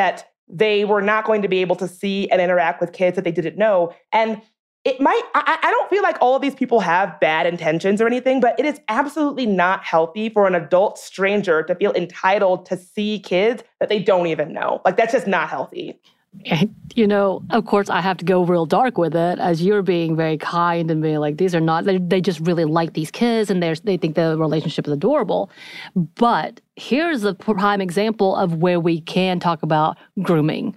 they were not going to be able to see and interact with kids that they didn't know. And it might, I don't feel like all of these people have bad intentions or anything, but it is absolutely not healthy for an adult stranger to feel entitled to see kids that they don't even know. Like, that's just not healthy. And, of course, I have to go real dark with it, as you're being very kind and being like, these are not, they just really like these kids and they think the relationship is adorable. But here's a prime example of where we can talk about grooming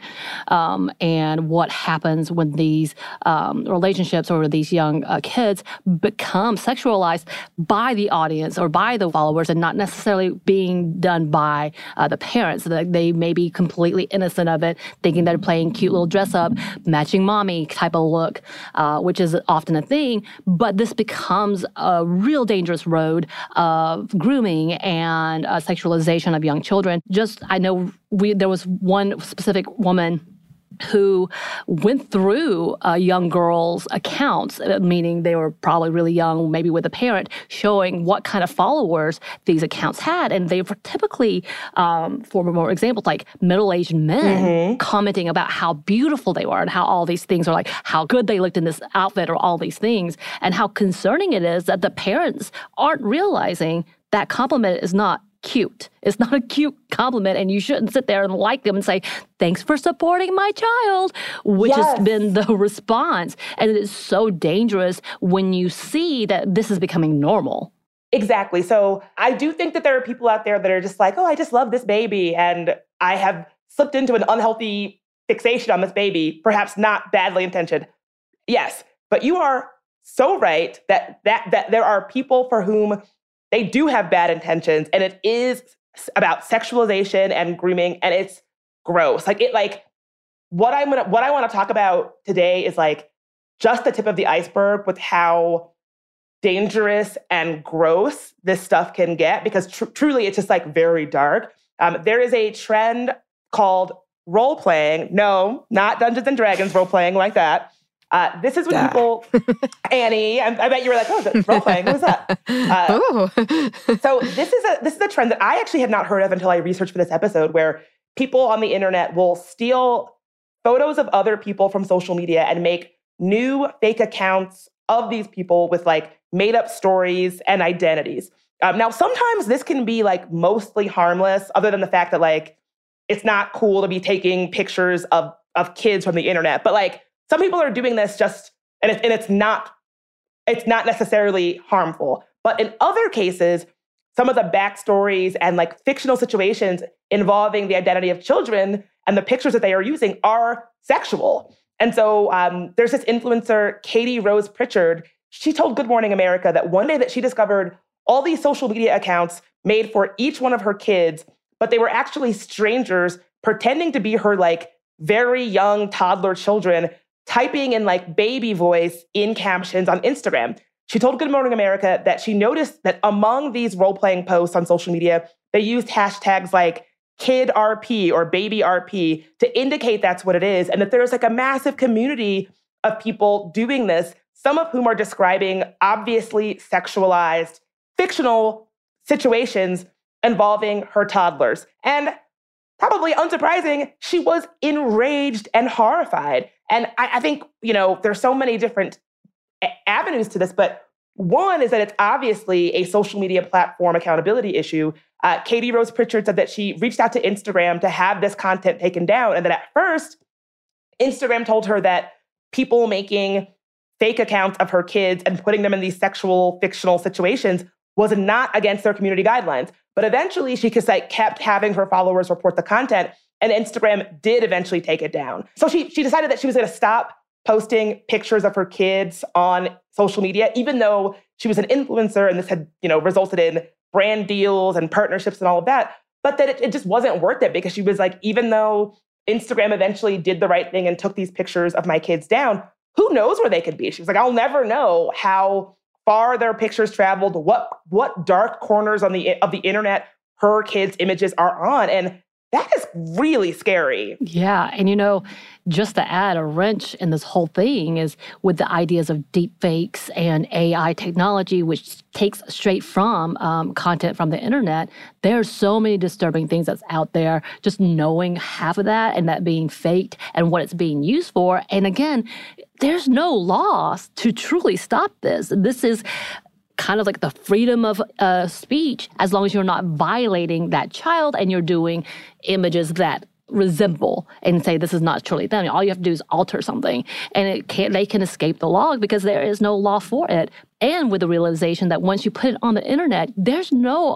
and what happens when these relationships or these young kids become sexualized by the audience or by the followers and not necessarily being done by the parents. That they may be completely innocent of it, thinking they're playing cute little dress up, matching mommy type of look, which is often a thing. But this becomes a real dangerous road of grooming and sexualization of young children. I know there was one specific woman who went through a young girl's accounts, meaning they were probably really young, maybe with a parent, showing what kind of followers these accounts had. And they were typically, for more examples, like middle-aged men commenting about how beautiful they were and how all these things are like, how good they looked in this outfit or all these things, and how concerning it is that the parents aren't realizing that compliment is not cute. It's not a cute compliment, and you shouldn't sit there and like them and say, thanks for supporting my child, which has been the response. And it is so dangerous when you see that this is becoming normal. Exactly. So I do think that there are people out there that are just like, oh, I just love this baby, and I have slipped into an unhealthy fixation on this baby, perhaps not badly intentioned. Yes, but you are so right that there are people for whom they do have bad intentions, and it is about sexualization and grooming, and it's gross. What I want to talk about today is like just the tip of the iceberg with how dangerous and gross this stuff can get, because truly it's just like very dark. There is a trend called role playing. No, not Dungeons and Dragons role playing like that. This is when people, Annie, I bet you were like, oh, that's role playing. What was that? So this is a trend that I actually had not heard of until I researched for this episode, where people on the internet will steal photos of other people from social media and make new fake accounts of these people with like made up stories and identities. Now, sometimes this can be like mostly harmless, other than the fact that like it's not cool to be taking pictures of kids from the internet, but like, some people are doing this and it's not necessarily harmful. But in other cases, some of the backstories and like fictional situations involving the identity of children and the pictures that they are using are sexual. And so there's this influencer, Katie Rose Pritchard. She told Good Morning America that one day that she discovered all these social media accounts made for each one of her kids, but they were actually strangers pretending to be her like very young toddler children, typing in like baby voice in captions on Instagram. She told Good Morning America that she noticed that among these role-playing posts on social media, they used hashtags like kid RP or baby RP to indicate that's what it is, and that there's like a massive community of people doing this, some of whom are describing obviously sexualized, fictional situations involving her toddlers. And probably unsurprising, she was enraged and horrified. And I think, there's so many different avenues to this, but one is that it's obviously a social media platform accountability issue. Katie Rose Pritchard said that she reached out to Instagram to have this content taken down, and that at first, Instagram told her that people making fake accounts of her kids and putting them in these sexual, fictional situations was not against their community guidelines. But eventually, she just kept having her followers report the content, and Instagram did eventually take it down. So she decided that she was going to stop posting pictures of her kids on social media, even though she was an influencer and this had, resulted in brand deals and partnerships and all of that. But that it just wasn't worth it, because she was like, even though Instagram eventually did the right thing and took these pictures of my kids down, who knows where they could be? She was like, I'll never know how far their pictures traveled, what dark corners of the internet her kids' images are on. And that is really scary. Yeah. And, just to add a wrench in this whole thing is with the ideas of deep fakes and AI technology, which takes straight from content from the internet. There's so many disturbing things that's out there. Just knowing half of that and that being faked and what it's being used for. And again, there's no laws to truly stop this. This is kind of like the freedom of speech, as long as you're not violating that child and you're doing images that resemble and say this is not truly them. All you have to do is alter something, and they can escape the law because there is no law for it. And with the realization that once you put it on the internet, there's no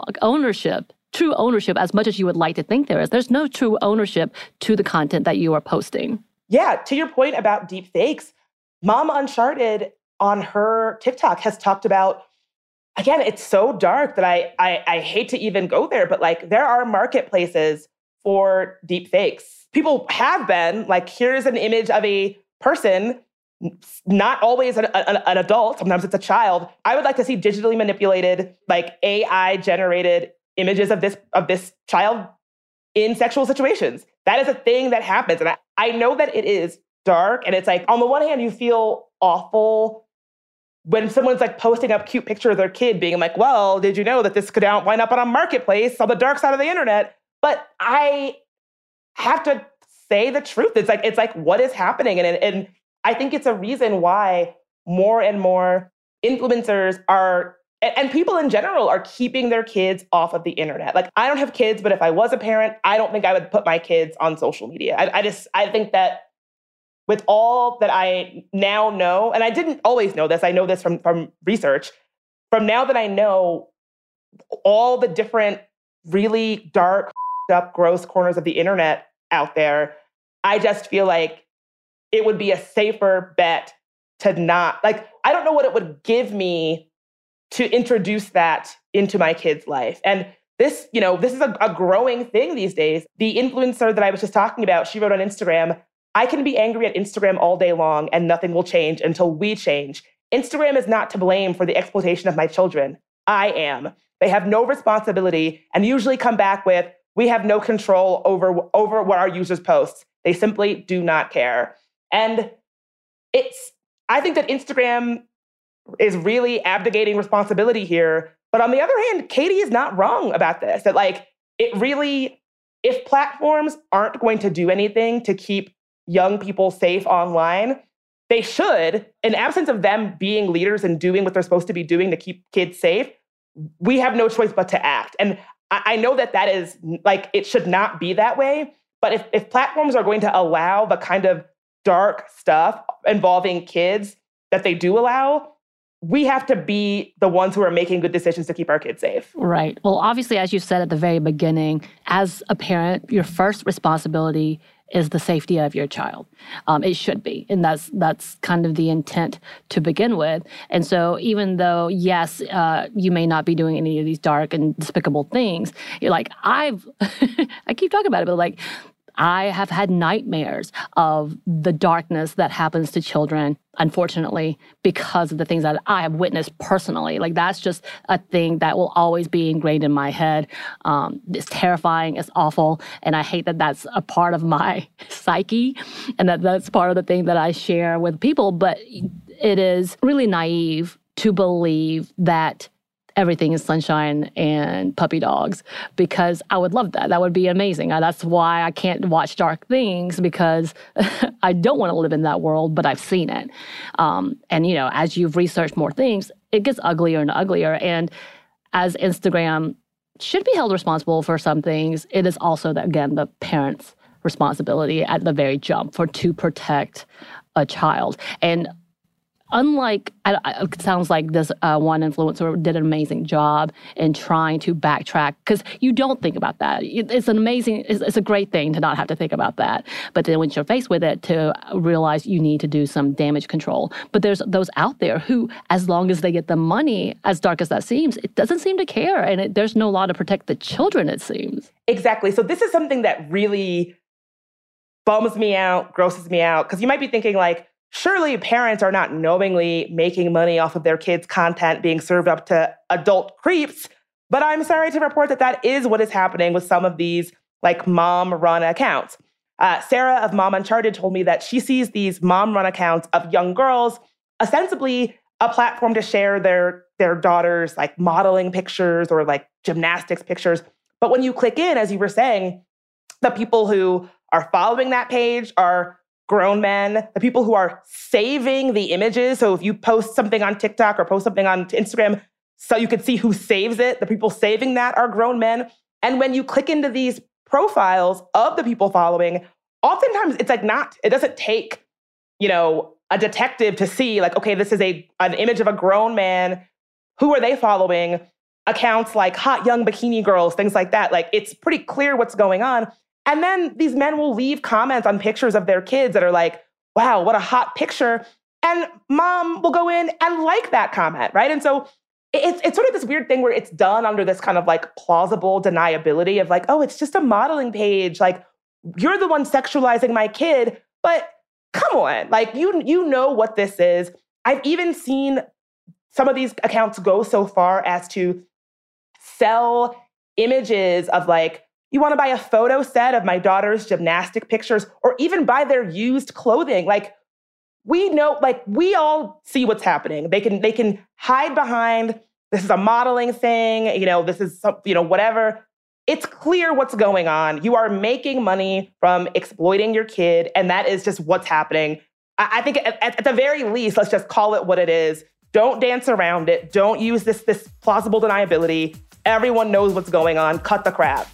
true ownership, as much as you would like to think there is. There's no true ownership to the content that you are posting. Yeah, to your point about deep fakes, Mom Uncharted on her TikTok has talked about, again, it's so dark that I hate to even go there, but like there are marketplaces for deep fakes. People have been like, here's an image of a person, not always an adult, sometimes it's a child. I would like to see digitally manipulated, like AI generated images of this child in sexual situations. That is a thing that happens. And I know that it is dark, and it's like, on the one hand, you feel awful when someone's like posting up cute picture of their kid being like, well, did you know that this could wind up on a marketplace on the dark side of the internet? But I have to say the truth. It's like what is happening? And I think it's a reason why more and more influencers are, and people in general, are keeping their kids off of the internet. Like, I don't have kids, but if I was a parent, I don't think I would put my kids on social media. I think that with all that I now know, and I didn't always know this, I know this from research, from now that I know all the different really dark, up, gross corners of the internet out there, I just feel like it would be a safer bet to not, like, I don't know what it would give me to introduce that into my kid's life. And this is a growing thing these days. The influencer that I was just talking about, she wrote on Instagram, I can be angry at Instagram all day long and nothing will change until we change. Instagram is not to blame for the exploitation of my children. I am. They have no responsibility and usually come back with, we have no control over what our users post. They simply do not care. And I think that Instagram is really abdicating responsibility here. But on the other hand, Katie is not wrong about this. That like, it really, if platforms aren't going to do anything to keep young people safe online, they should, in absence of them being leaders and doing what they're supposed to be doing to keep kids safe, we have no choice but to act. And I know that is like, it should not be that way. But if platforms are going to allow the kind of dark stuff involving kids that they do allow, we have to be the ones who are making good decisions to keep our kids safe. Right. Well, obviously, as you said at the very beginning, as a parent, your first responsibility is the safety of your child. It should be. And that's kind of the intent to begin with. And so even though, yes, you may not be doing any of these dark and despicable things, you're like, I keep talking about it, but like, I have had nightmares of the darkness that happens to children, unfortunately, because of the things that I have witnessed personally. Like, that's just a thing that will always be ingrained in my head. It's terrifying. It's awful. And I hate that that's a part of my psyche and that's part of the thing that I share with people. But it is really naive to believe that everything is sunshine and puppy dogs, because I would love that. That would be amazing. That's why I can't watch dark things, because I don't want to live in that world, but I've seen it. And, as you've researched more things, it gets uglier and uglier. And as Instagram should be held responsible for some things, it is also, again, the parent's responsibility at the very jump to protect a child. And unlike, it sounds like this one influencer did an amazing job in trying to backtrack, because you don't think about that. It's a great thing to not have to think about that. But then when you're faced with it, to realize you need to do some damage control. But there's those out there who, as long as they get the money, as dark as that seems, it doesn't seem to care. And there's no law to protect the children, it seems. Exactly. So this is something that really bums me out, grosses me out, because you might be thinking like, surely parents are not knowingly making money off of their kids' content being served up to adult creeps. But I'm sorry to report that is what is happening with some of these like mom-run accounts. Sarah of Mom Uncharted told me that she sees these mom-run accounts of young girls, ostensibly a platform to share their daughters' like modeling pictures or like gymnastics pictures. But when you click in, as you were saying, the people who are following that page are grown men, the people who are saving the images. So if you post something on TikTok or post something on Instagram, so you could see who saves it, the people saving that are grown men. And when you click into these profiles of the people following, oftentimes it's like it doesn't take, a detective to see like, okay, this is an image of a grown man. Who are they following? Accounts like hot young bikini girls, things like that. Like it's pretty clear what's going on. And then these men will leave comments on pictures of their kids that are like, wow, what a hot picture. And mom will go in and like that comment, right? And so it's sort of this weird thing where it's done under this kind of like plausible deniability of like, oh, it's just a modeling page. Like you're the one sexualizing my kid, but come on, like you know what this is. I've even seen some of these accounts go so far as to sell images of like, you want to buy a photo set of my daughter's gymnastic pictures or even buy their used clothing. Like we know, like we all see what's happening. They can hide behind, this is a modeling thing, this is some, whatever. It's clear what's going on. You are making money from exploiting your kid, and that is just what's happening. I think at the very least, let's just call it what it is. Don't dance around it. Don't use this plausible deniability. Everyone knows what's going on. Cut the crap,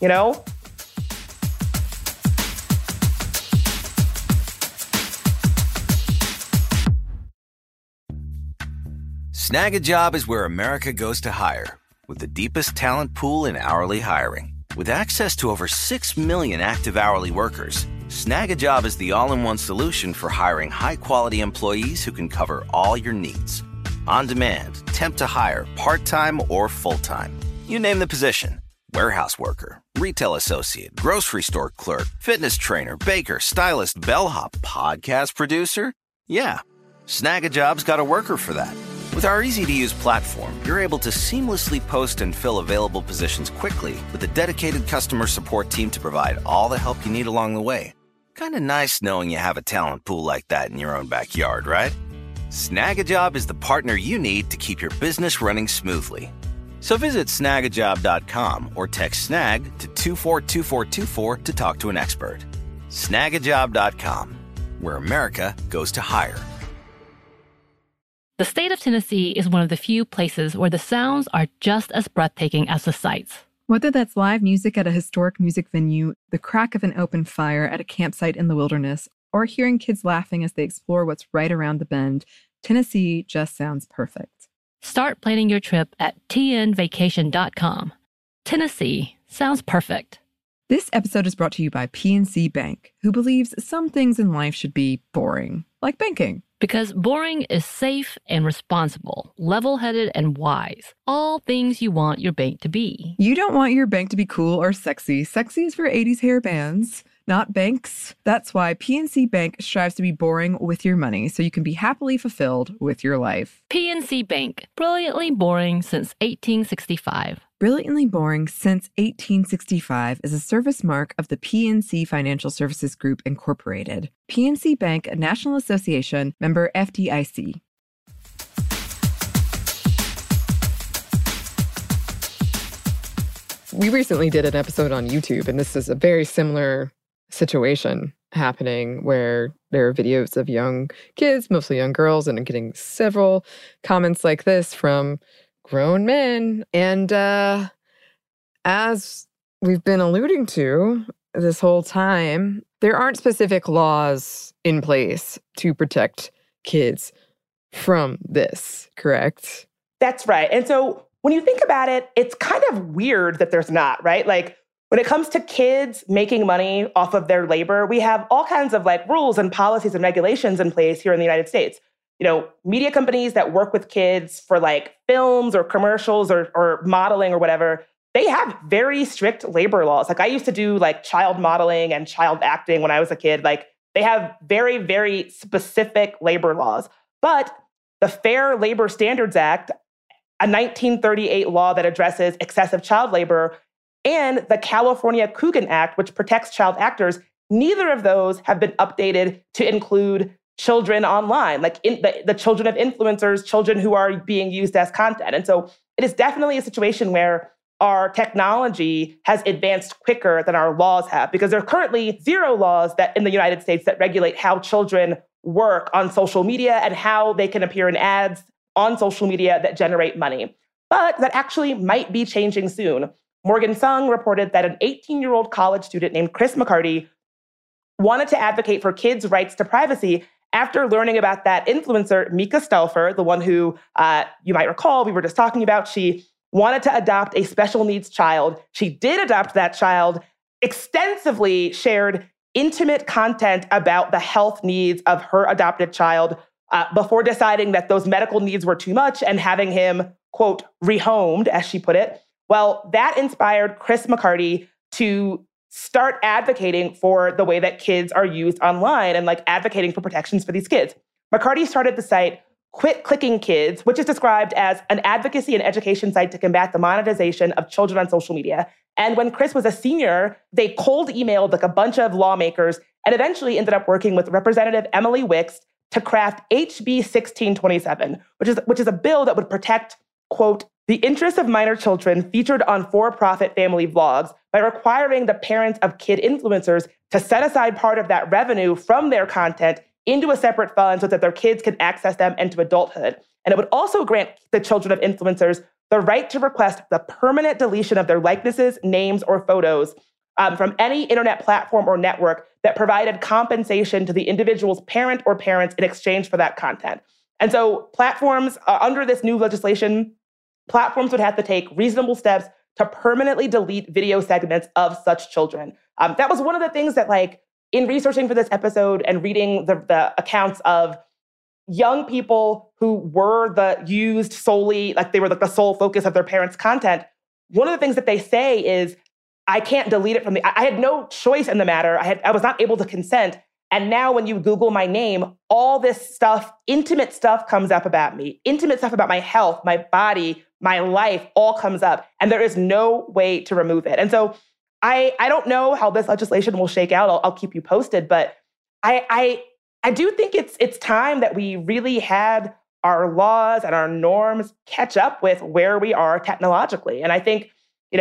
Snag a Job is where America goes to hire, with the deepest talent pool in hourly hiring. With access to over 6 million active hourly workers, Snag a Job is the all-in-one solution for hiring high-quality employees who can cover all your needs. On demand, temp to hire, part-time or full-time. You name the position. Warehouse worker, retail associate, grocery store clerk, fitness trainer, baker, stylist, bellhop, podcast producer. Yeah, Snag a Job's got a worker for that. With our easy-to-use platform, you're able to seamlessly post and fill available positions quickly with a dedicated customer support team to provide all the help you need along the way. Kind of nice knowing you have a talent pool like that in your own backyard, right? Snag a Job is the partner you need to keep your business running smoothly. So visit snagajob.com or text snag to 242424 to talk to an expert. Snagajob.com, where America goes to hire. The state of Tennessee is one of the few places where the sounds are just as breathtaking as the sights. Whether that's live music at a historic music venue, the crack of an open fire at a campsite in the wilderness, or hearing kids laughing as they explore what's right around the bend, Tennessee just sounds perfect. Start planning your trip at tnvacation.com. Tennessee sounds perfect. This episode is brought to you by PNC Bank, who believes some things in life should be boring, like banking. Because boring is safe and responsible, level-headed and wise. All things you want your bank to be. You don't want your bank to be cool or sexy. Sexy is for 80s hair bands, not banks. That's why PNC Bank strives to be boring with your money so you can be happily fulfilled with your life. PNC Bank, brilliantly boring since 1865. Brilliantly Boring Since 1865 is a service mark of the PNC Financial Services Group, Incorporated. PNC Bank, a National Association, member FDIC. We recently did an episode on YouTube, and this is a very similar situation happening where there are videos of young kids, mostly young girls, and I'm getting several comments like this from grown men. And as we've been alluding to this whole time, there aren't specific laws in place to protect kids from this, correct? That's right. And so when you think about it, it's kind of weird that there's not, right? Like when it comes to kids making money off of their labor, we have all kinds of like rules and policies and regulations in place here in the United States. Media companies that work with kids for like films or commercials or modeling or whatever, they have very strict labor laws. Like I used to do like child modeling and child acting when I was a kid. Like they have very, very specific labor laws. But the Fair Labor Standards Act, a 1938 law that addresses excessive child labor, and the California Coogan Act, which protects child actors, neither of those have been updated to include children online, like the children of influencers, children who are being used as content. And so it is definitely a situation where our technology has advanced quicker than our laws have, because there are currently 0 laws that in the United States that regulate how children work on social media and how they can appear in ads on social media that generate money. But that actually might be changing soon. Morgan Sung reported that an 18-year-old college student named Chris McCarty wanted to advocate for kids' rights to privacy after learning about that influencer, Mika Stauffer, the one who you might recall we were just talking about. She wanted to adopt a special needs child. She did adopt that child, extensively shared intimate content about the health needs of her adopted child before deciding that those medical needs were too much and having him, quote, rehomed, as she put it. Well, that inspired Chris McCarty to start advocating for the way that kids are used online and like advocating for protections for these kids. McCarty started the site Quit Clicking Kids, which is described as an advocacy and education site to combat the monetization of children on social media. And when Chris was a senior, they cold emailed like a bunch of lawmakers and eventually ended up working with Representative Emily Wicks to craft HB 1627, which is a bill that would protect, quote, the interests of minor children featured on for-profit family vlogs by requiring the parents of kid influencers to set aside part of that revenue from their content into a separate fund so that their kids can access them into adulthood. And it would also grant the children of influencers the right to request the permanent deletion of their likenesses, names, or photos from any internet platform or network that provided compensation to the individual's parent or parents in exchange for that content. And so platforms, under this new legislation, platforms would have to take reasonable steps to permanently delete video segments of such children. That was one of the things that, like, in researching for this episode and reading the accounts of young people who were used solely, like they were like the sole focus of their parents' content, one of the things that they say is, I can't delete it from I had no choice in the matter. I was not able to consent. And now when you Google my name, all this stuff, intimate stuff comes up about me, intimate stuff about my health, my body, my life, all comes up. And there is no way to remove it. And so I don't know how this legislation will shake out. I'll keep you posted. But I do think it's time that we really had our laws and our norms catch up with where we are technologically. And I think,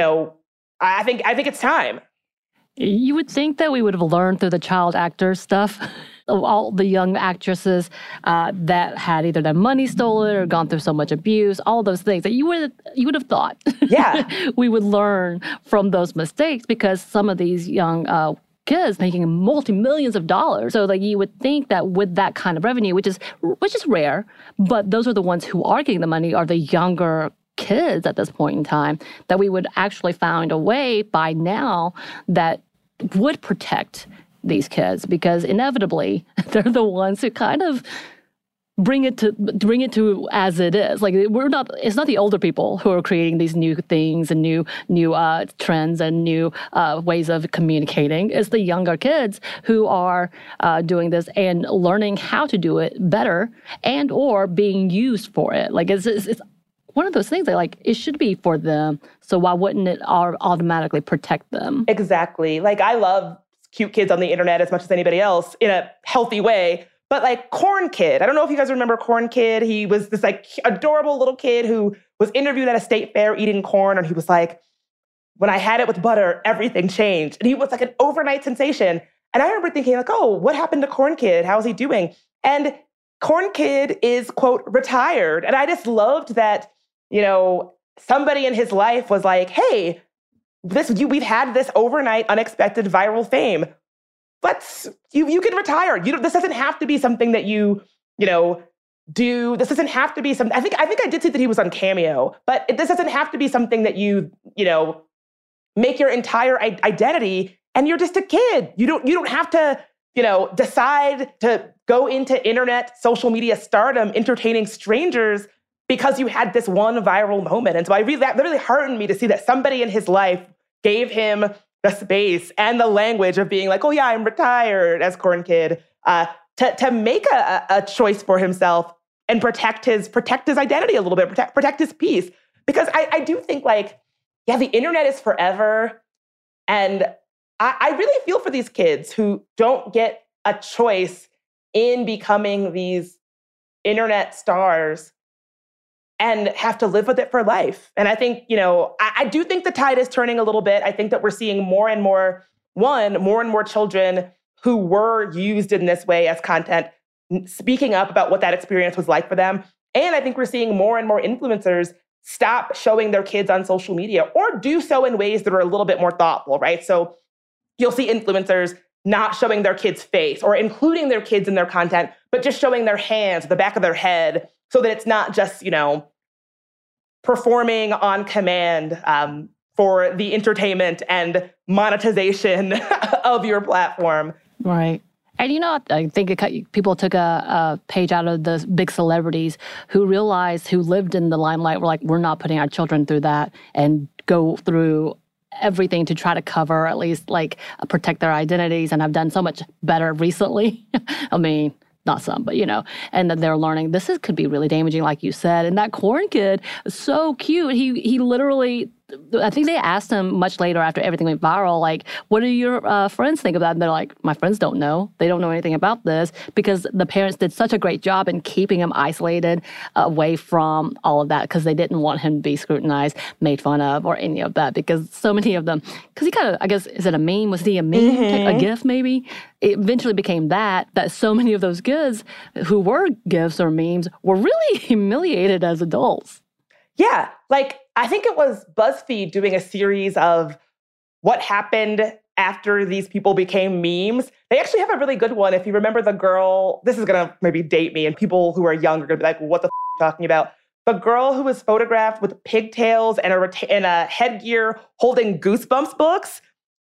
I think it's time. You would think that we would have learned through the child actor stuff, all the young actresses that had either their money stolen or gone through so much abuse, all those things that you would have thought. Yeah. We would learn from those mistakes, because some of these young kids making multi-millions of dollars. So like you would think that with that kind of revenue, which is rare, but those are the ones who are getting the money are the younger kids at this point in time, that we would actually find a way by now that would protect these kids, because inevitably they're the ones who kind of bring it to as it is. Like it's not the older people who are creating these new things and new trends and new ways of communicating. It's the younger kids who are doing this and learning how to do it better and or being used for it. Like it's one of those things that, like, it should be for them. So why wouldn't it automatically protect them? Exactly. Like, I love cute kids on the internet as much as anybody else in a healthy way. But like Corn Kid, I don't know if you guys remember Corn Kid. He was this like adorable little kid who was interviewed at a state fair eating corn. And he was like, when I had it with butter, everything changed. And he was like an overnight sensation. And I remember thinking like, oh, what happened to Corn Kid? How's he doing? And Corn Kid is, quote, retired. And I just loved that, somebody in his life was like, hey, we've had this overnight unexpected viral fame. But you can retire. This doesn't have to be something that you do. This doesn't have to be something. I think I did see that he was on Cameo, but this doesn't have to be something that you make your entire identity. And you're just a kid. You don't have to decide to go into internet social media stardom, entertaining strangers because you had this one viral moment. And so that really heartened me to see that somebody in his life gave him the space and the language of being like, oh yeah, I'm retired as Corn Kid, to make a choice for himself and protect his identity a little bit, protect his peace. Because I do think, like, yeah, the internet is forever. And I really feel for these kids who don't get a choice in becoming these internet stars and have to live with it for life. And I think, I do think the tide is turning a little bit. I think that we're seeing more and more children who were used in this way as content speaking up about what that experience was like for them. And I think we're seeing more and more influencers stop showing their kids on social media or do so in ways that are a little bit more thoughtful, right? So you'll see influencers not showing their kids' face or including their kids in their content, but just showing their hands, the back of their head, so that it's not just, performing on command for the entertainment and monetization of your platform. Right. And I think people took a page out of the big celebrities who lived in the limelight, were like, we're not putting our children through that, and go through everything to try to cover, at least protect their identities, and have done so much better recently. I mean, not some, but and that they're learning this could be really damaging, like you said. And that Corn kid, so cute. He literally, I think they asked him much later after everything went viral, like, what do your friends think of that? And they're like, my friends don't know. They don't know anything about this, because the parents did such a great job in keeping him isolated away from all of that, because they didn't want him to be scrutinized, made fun of, or any of that, because so many of them, because he kind of, I guess, is it a meme? Was he a meme? Mm-hmm. A GIF maybe? It eventually became that so many of those kids who were GIFs or memes were really humiliated as adults. Yeah, I think it was BuzzFeed doing a series of what happened after these people became memes. They actually have a really good one. If you remember the girl, this is going to maybe date me, and people who are young are going to be like, what the f*** are you talking about? The girl who was photographed with pigtails and a headgear holding Goosebumps books.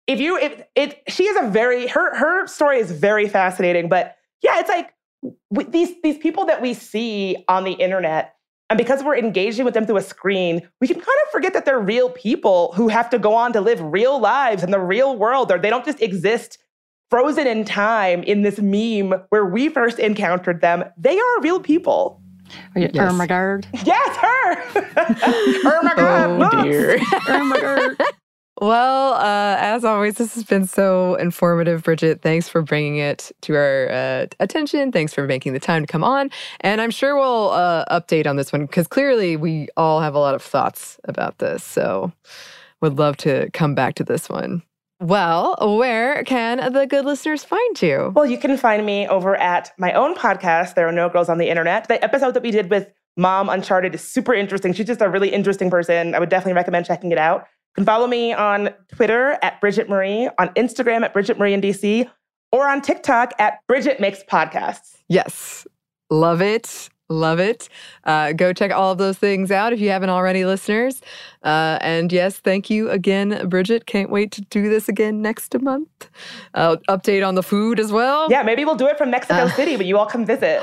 She is her story is very fascinating. But yeah, it's like these people that we see on the internet, and because we're engaging with them through a screen, we can kind of forget that they're real people who have to go on to live real lives in the real world, or they don't just exist frozen in time in this meme where we first encountered them. They are real people. Yes. Ermengarde? Yes, her! Ermengarde. Oh, dear. Ermengarde. Well, as always, this has been so informative, Bridget. Thanks for bringing it to our attention. Thanks for making the time to come on. And I'm sure we'll update on this one, because clearly we all have a lot of thoughts about this. So would love to come back to this one. Well, where can the good listeners find you? Well, you can find me over at my own podcast, There Are No Girls on the Internet. The episode that we did with Mom Uncharted is super interesting. She's just a really interesting person. I would definitely recommend checking it out. You can follow me on Twitter at Bridget Marie, on Instagram at Bridget Marie in DC, or on TikTok at Bridget Makes Podcasts. Yes. Love it. Love it. Go check all of those things out if you haven't already, listeners. And yes, thank you again, Bridget. Can't wait to do this again next month. Update on the food as well. Yeah, maybe we'll do it from Mexico City, but you all come visit.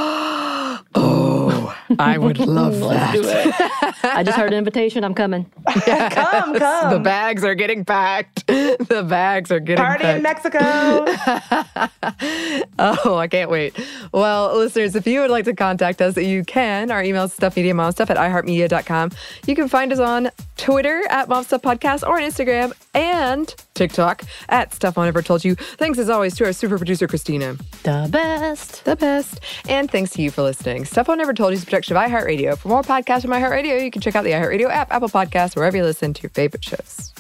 Oh, I would love that. Let's do it. I just heard an invitation. I'm coming. Yes. Come. The bags are getting packed. The bags are getting Party packed. in Mexico. Oh, I can't wait. Well, listeners, if you would like to contact us, you can. Our email is stuffmediamomstuff@iheartmedia.com. You can find us on Twitter at momstuffpodcast, or on Instagram and TikTok at Stuff I Never Told You. Thanks as always to our super producer, Christina. The best. The best. And thanks to you for listening. Stuff I Never Told You is a production of iHeartRadio. For more podcasts from iHeartRadio, you can check out the iHeartRadio app, Apple Podcasts, wherever you listen to your favorite shows.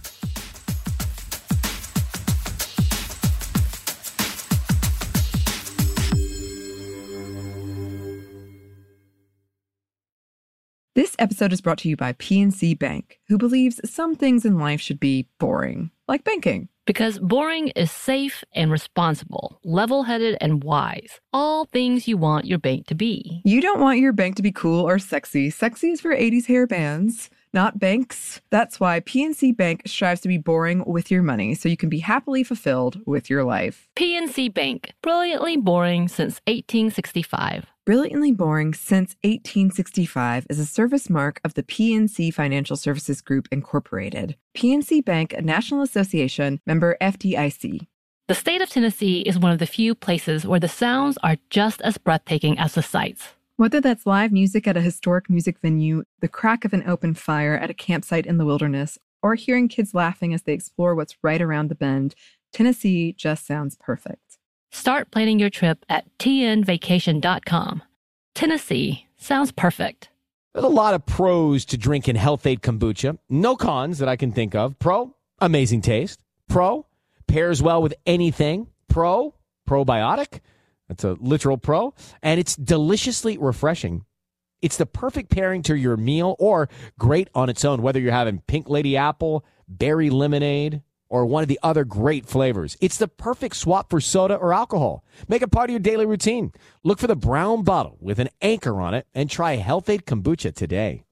This episode is brought to you by PNC Bank, who believes some things in life should be boring, like banking. Because boring is safe and responsible, level-headed and wise. All things you want your bank to be. You don't want your bank to be cool or sexy. Sexy is for 80s hair bands, not banks. That's why PNC Bank strives to be boring with your money, so you can be happily fulfilled with your life. PNC Bank, brilliantly boring since 1865. Brilliantly Boring Since 1865 is a service mark of the PNC Financial Services Group, Incorporated. PNC Bank, a National Association, member FDIC. The state of Tennessee is one of the few places where the sounds are just as breathtaking as the sights. Whether that's live music at a historic music venue, the crack of an open fire at a campsite in the wilderness, or hearing kids laughing as they explore what's right around the bend, Tennessee just sounds perfect. Start planning your trip at tnvacation.com. Tennessee sounds perfect. There's a lot of pros to drinking Health-Ade kombucha. No cons that I can think of. Pro, amazing taste. Pro, pairs well with anything. Pro, probiotic. That's a literal pro. And it's deliciously refreshing. It's the perfect pairing to your meal or great on its own, whether you're having pink lady apple, berry lemonade, or one of the other great flavors. It's the perfect swap for soda or alcohol. Make it part of your daily routine. Look for the brown bottle with an anchor on it and try Health-Ade kombucha today.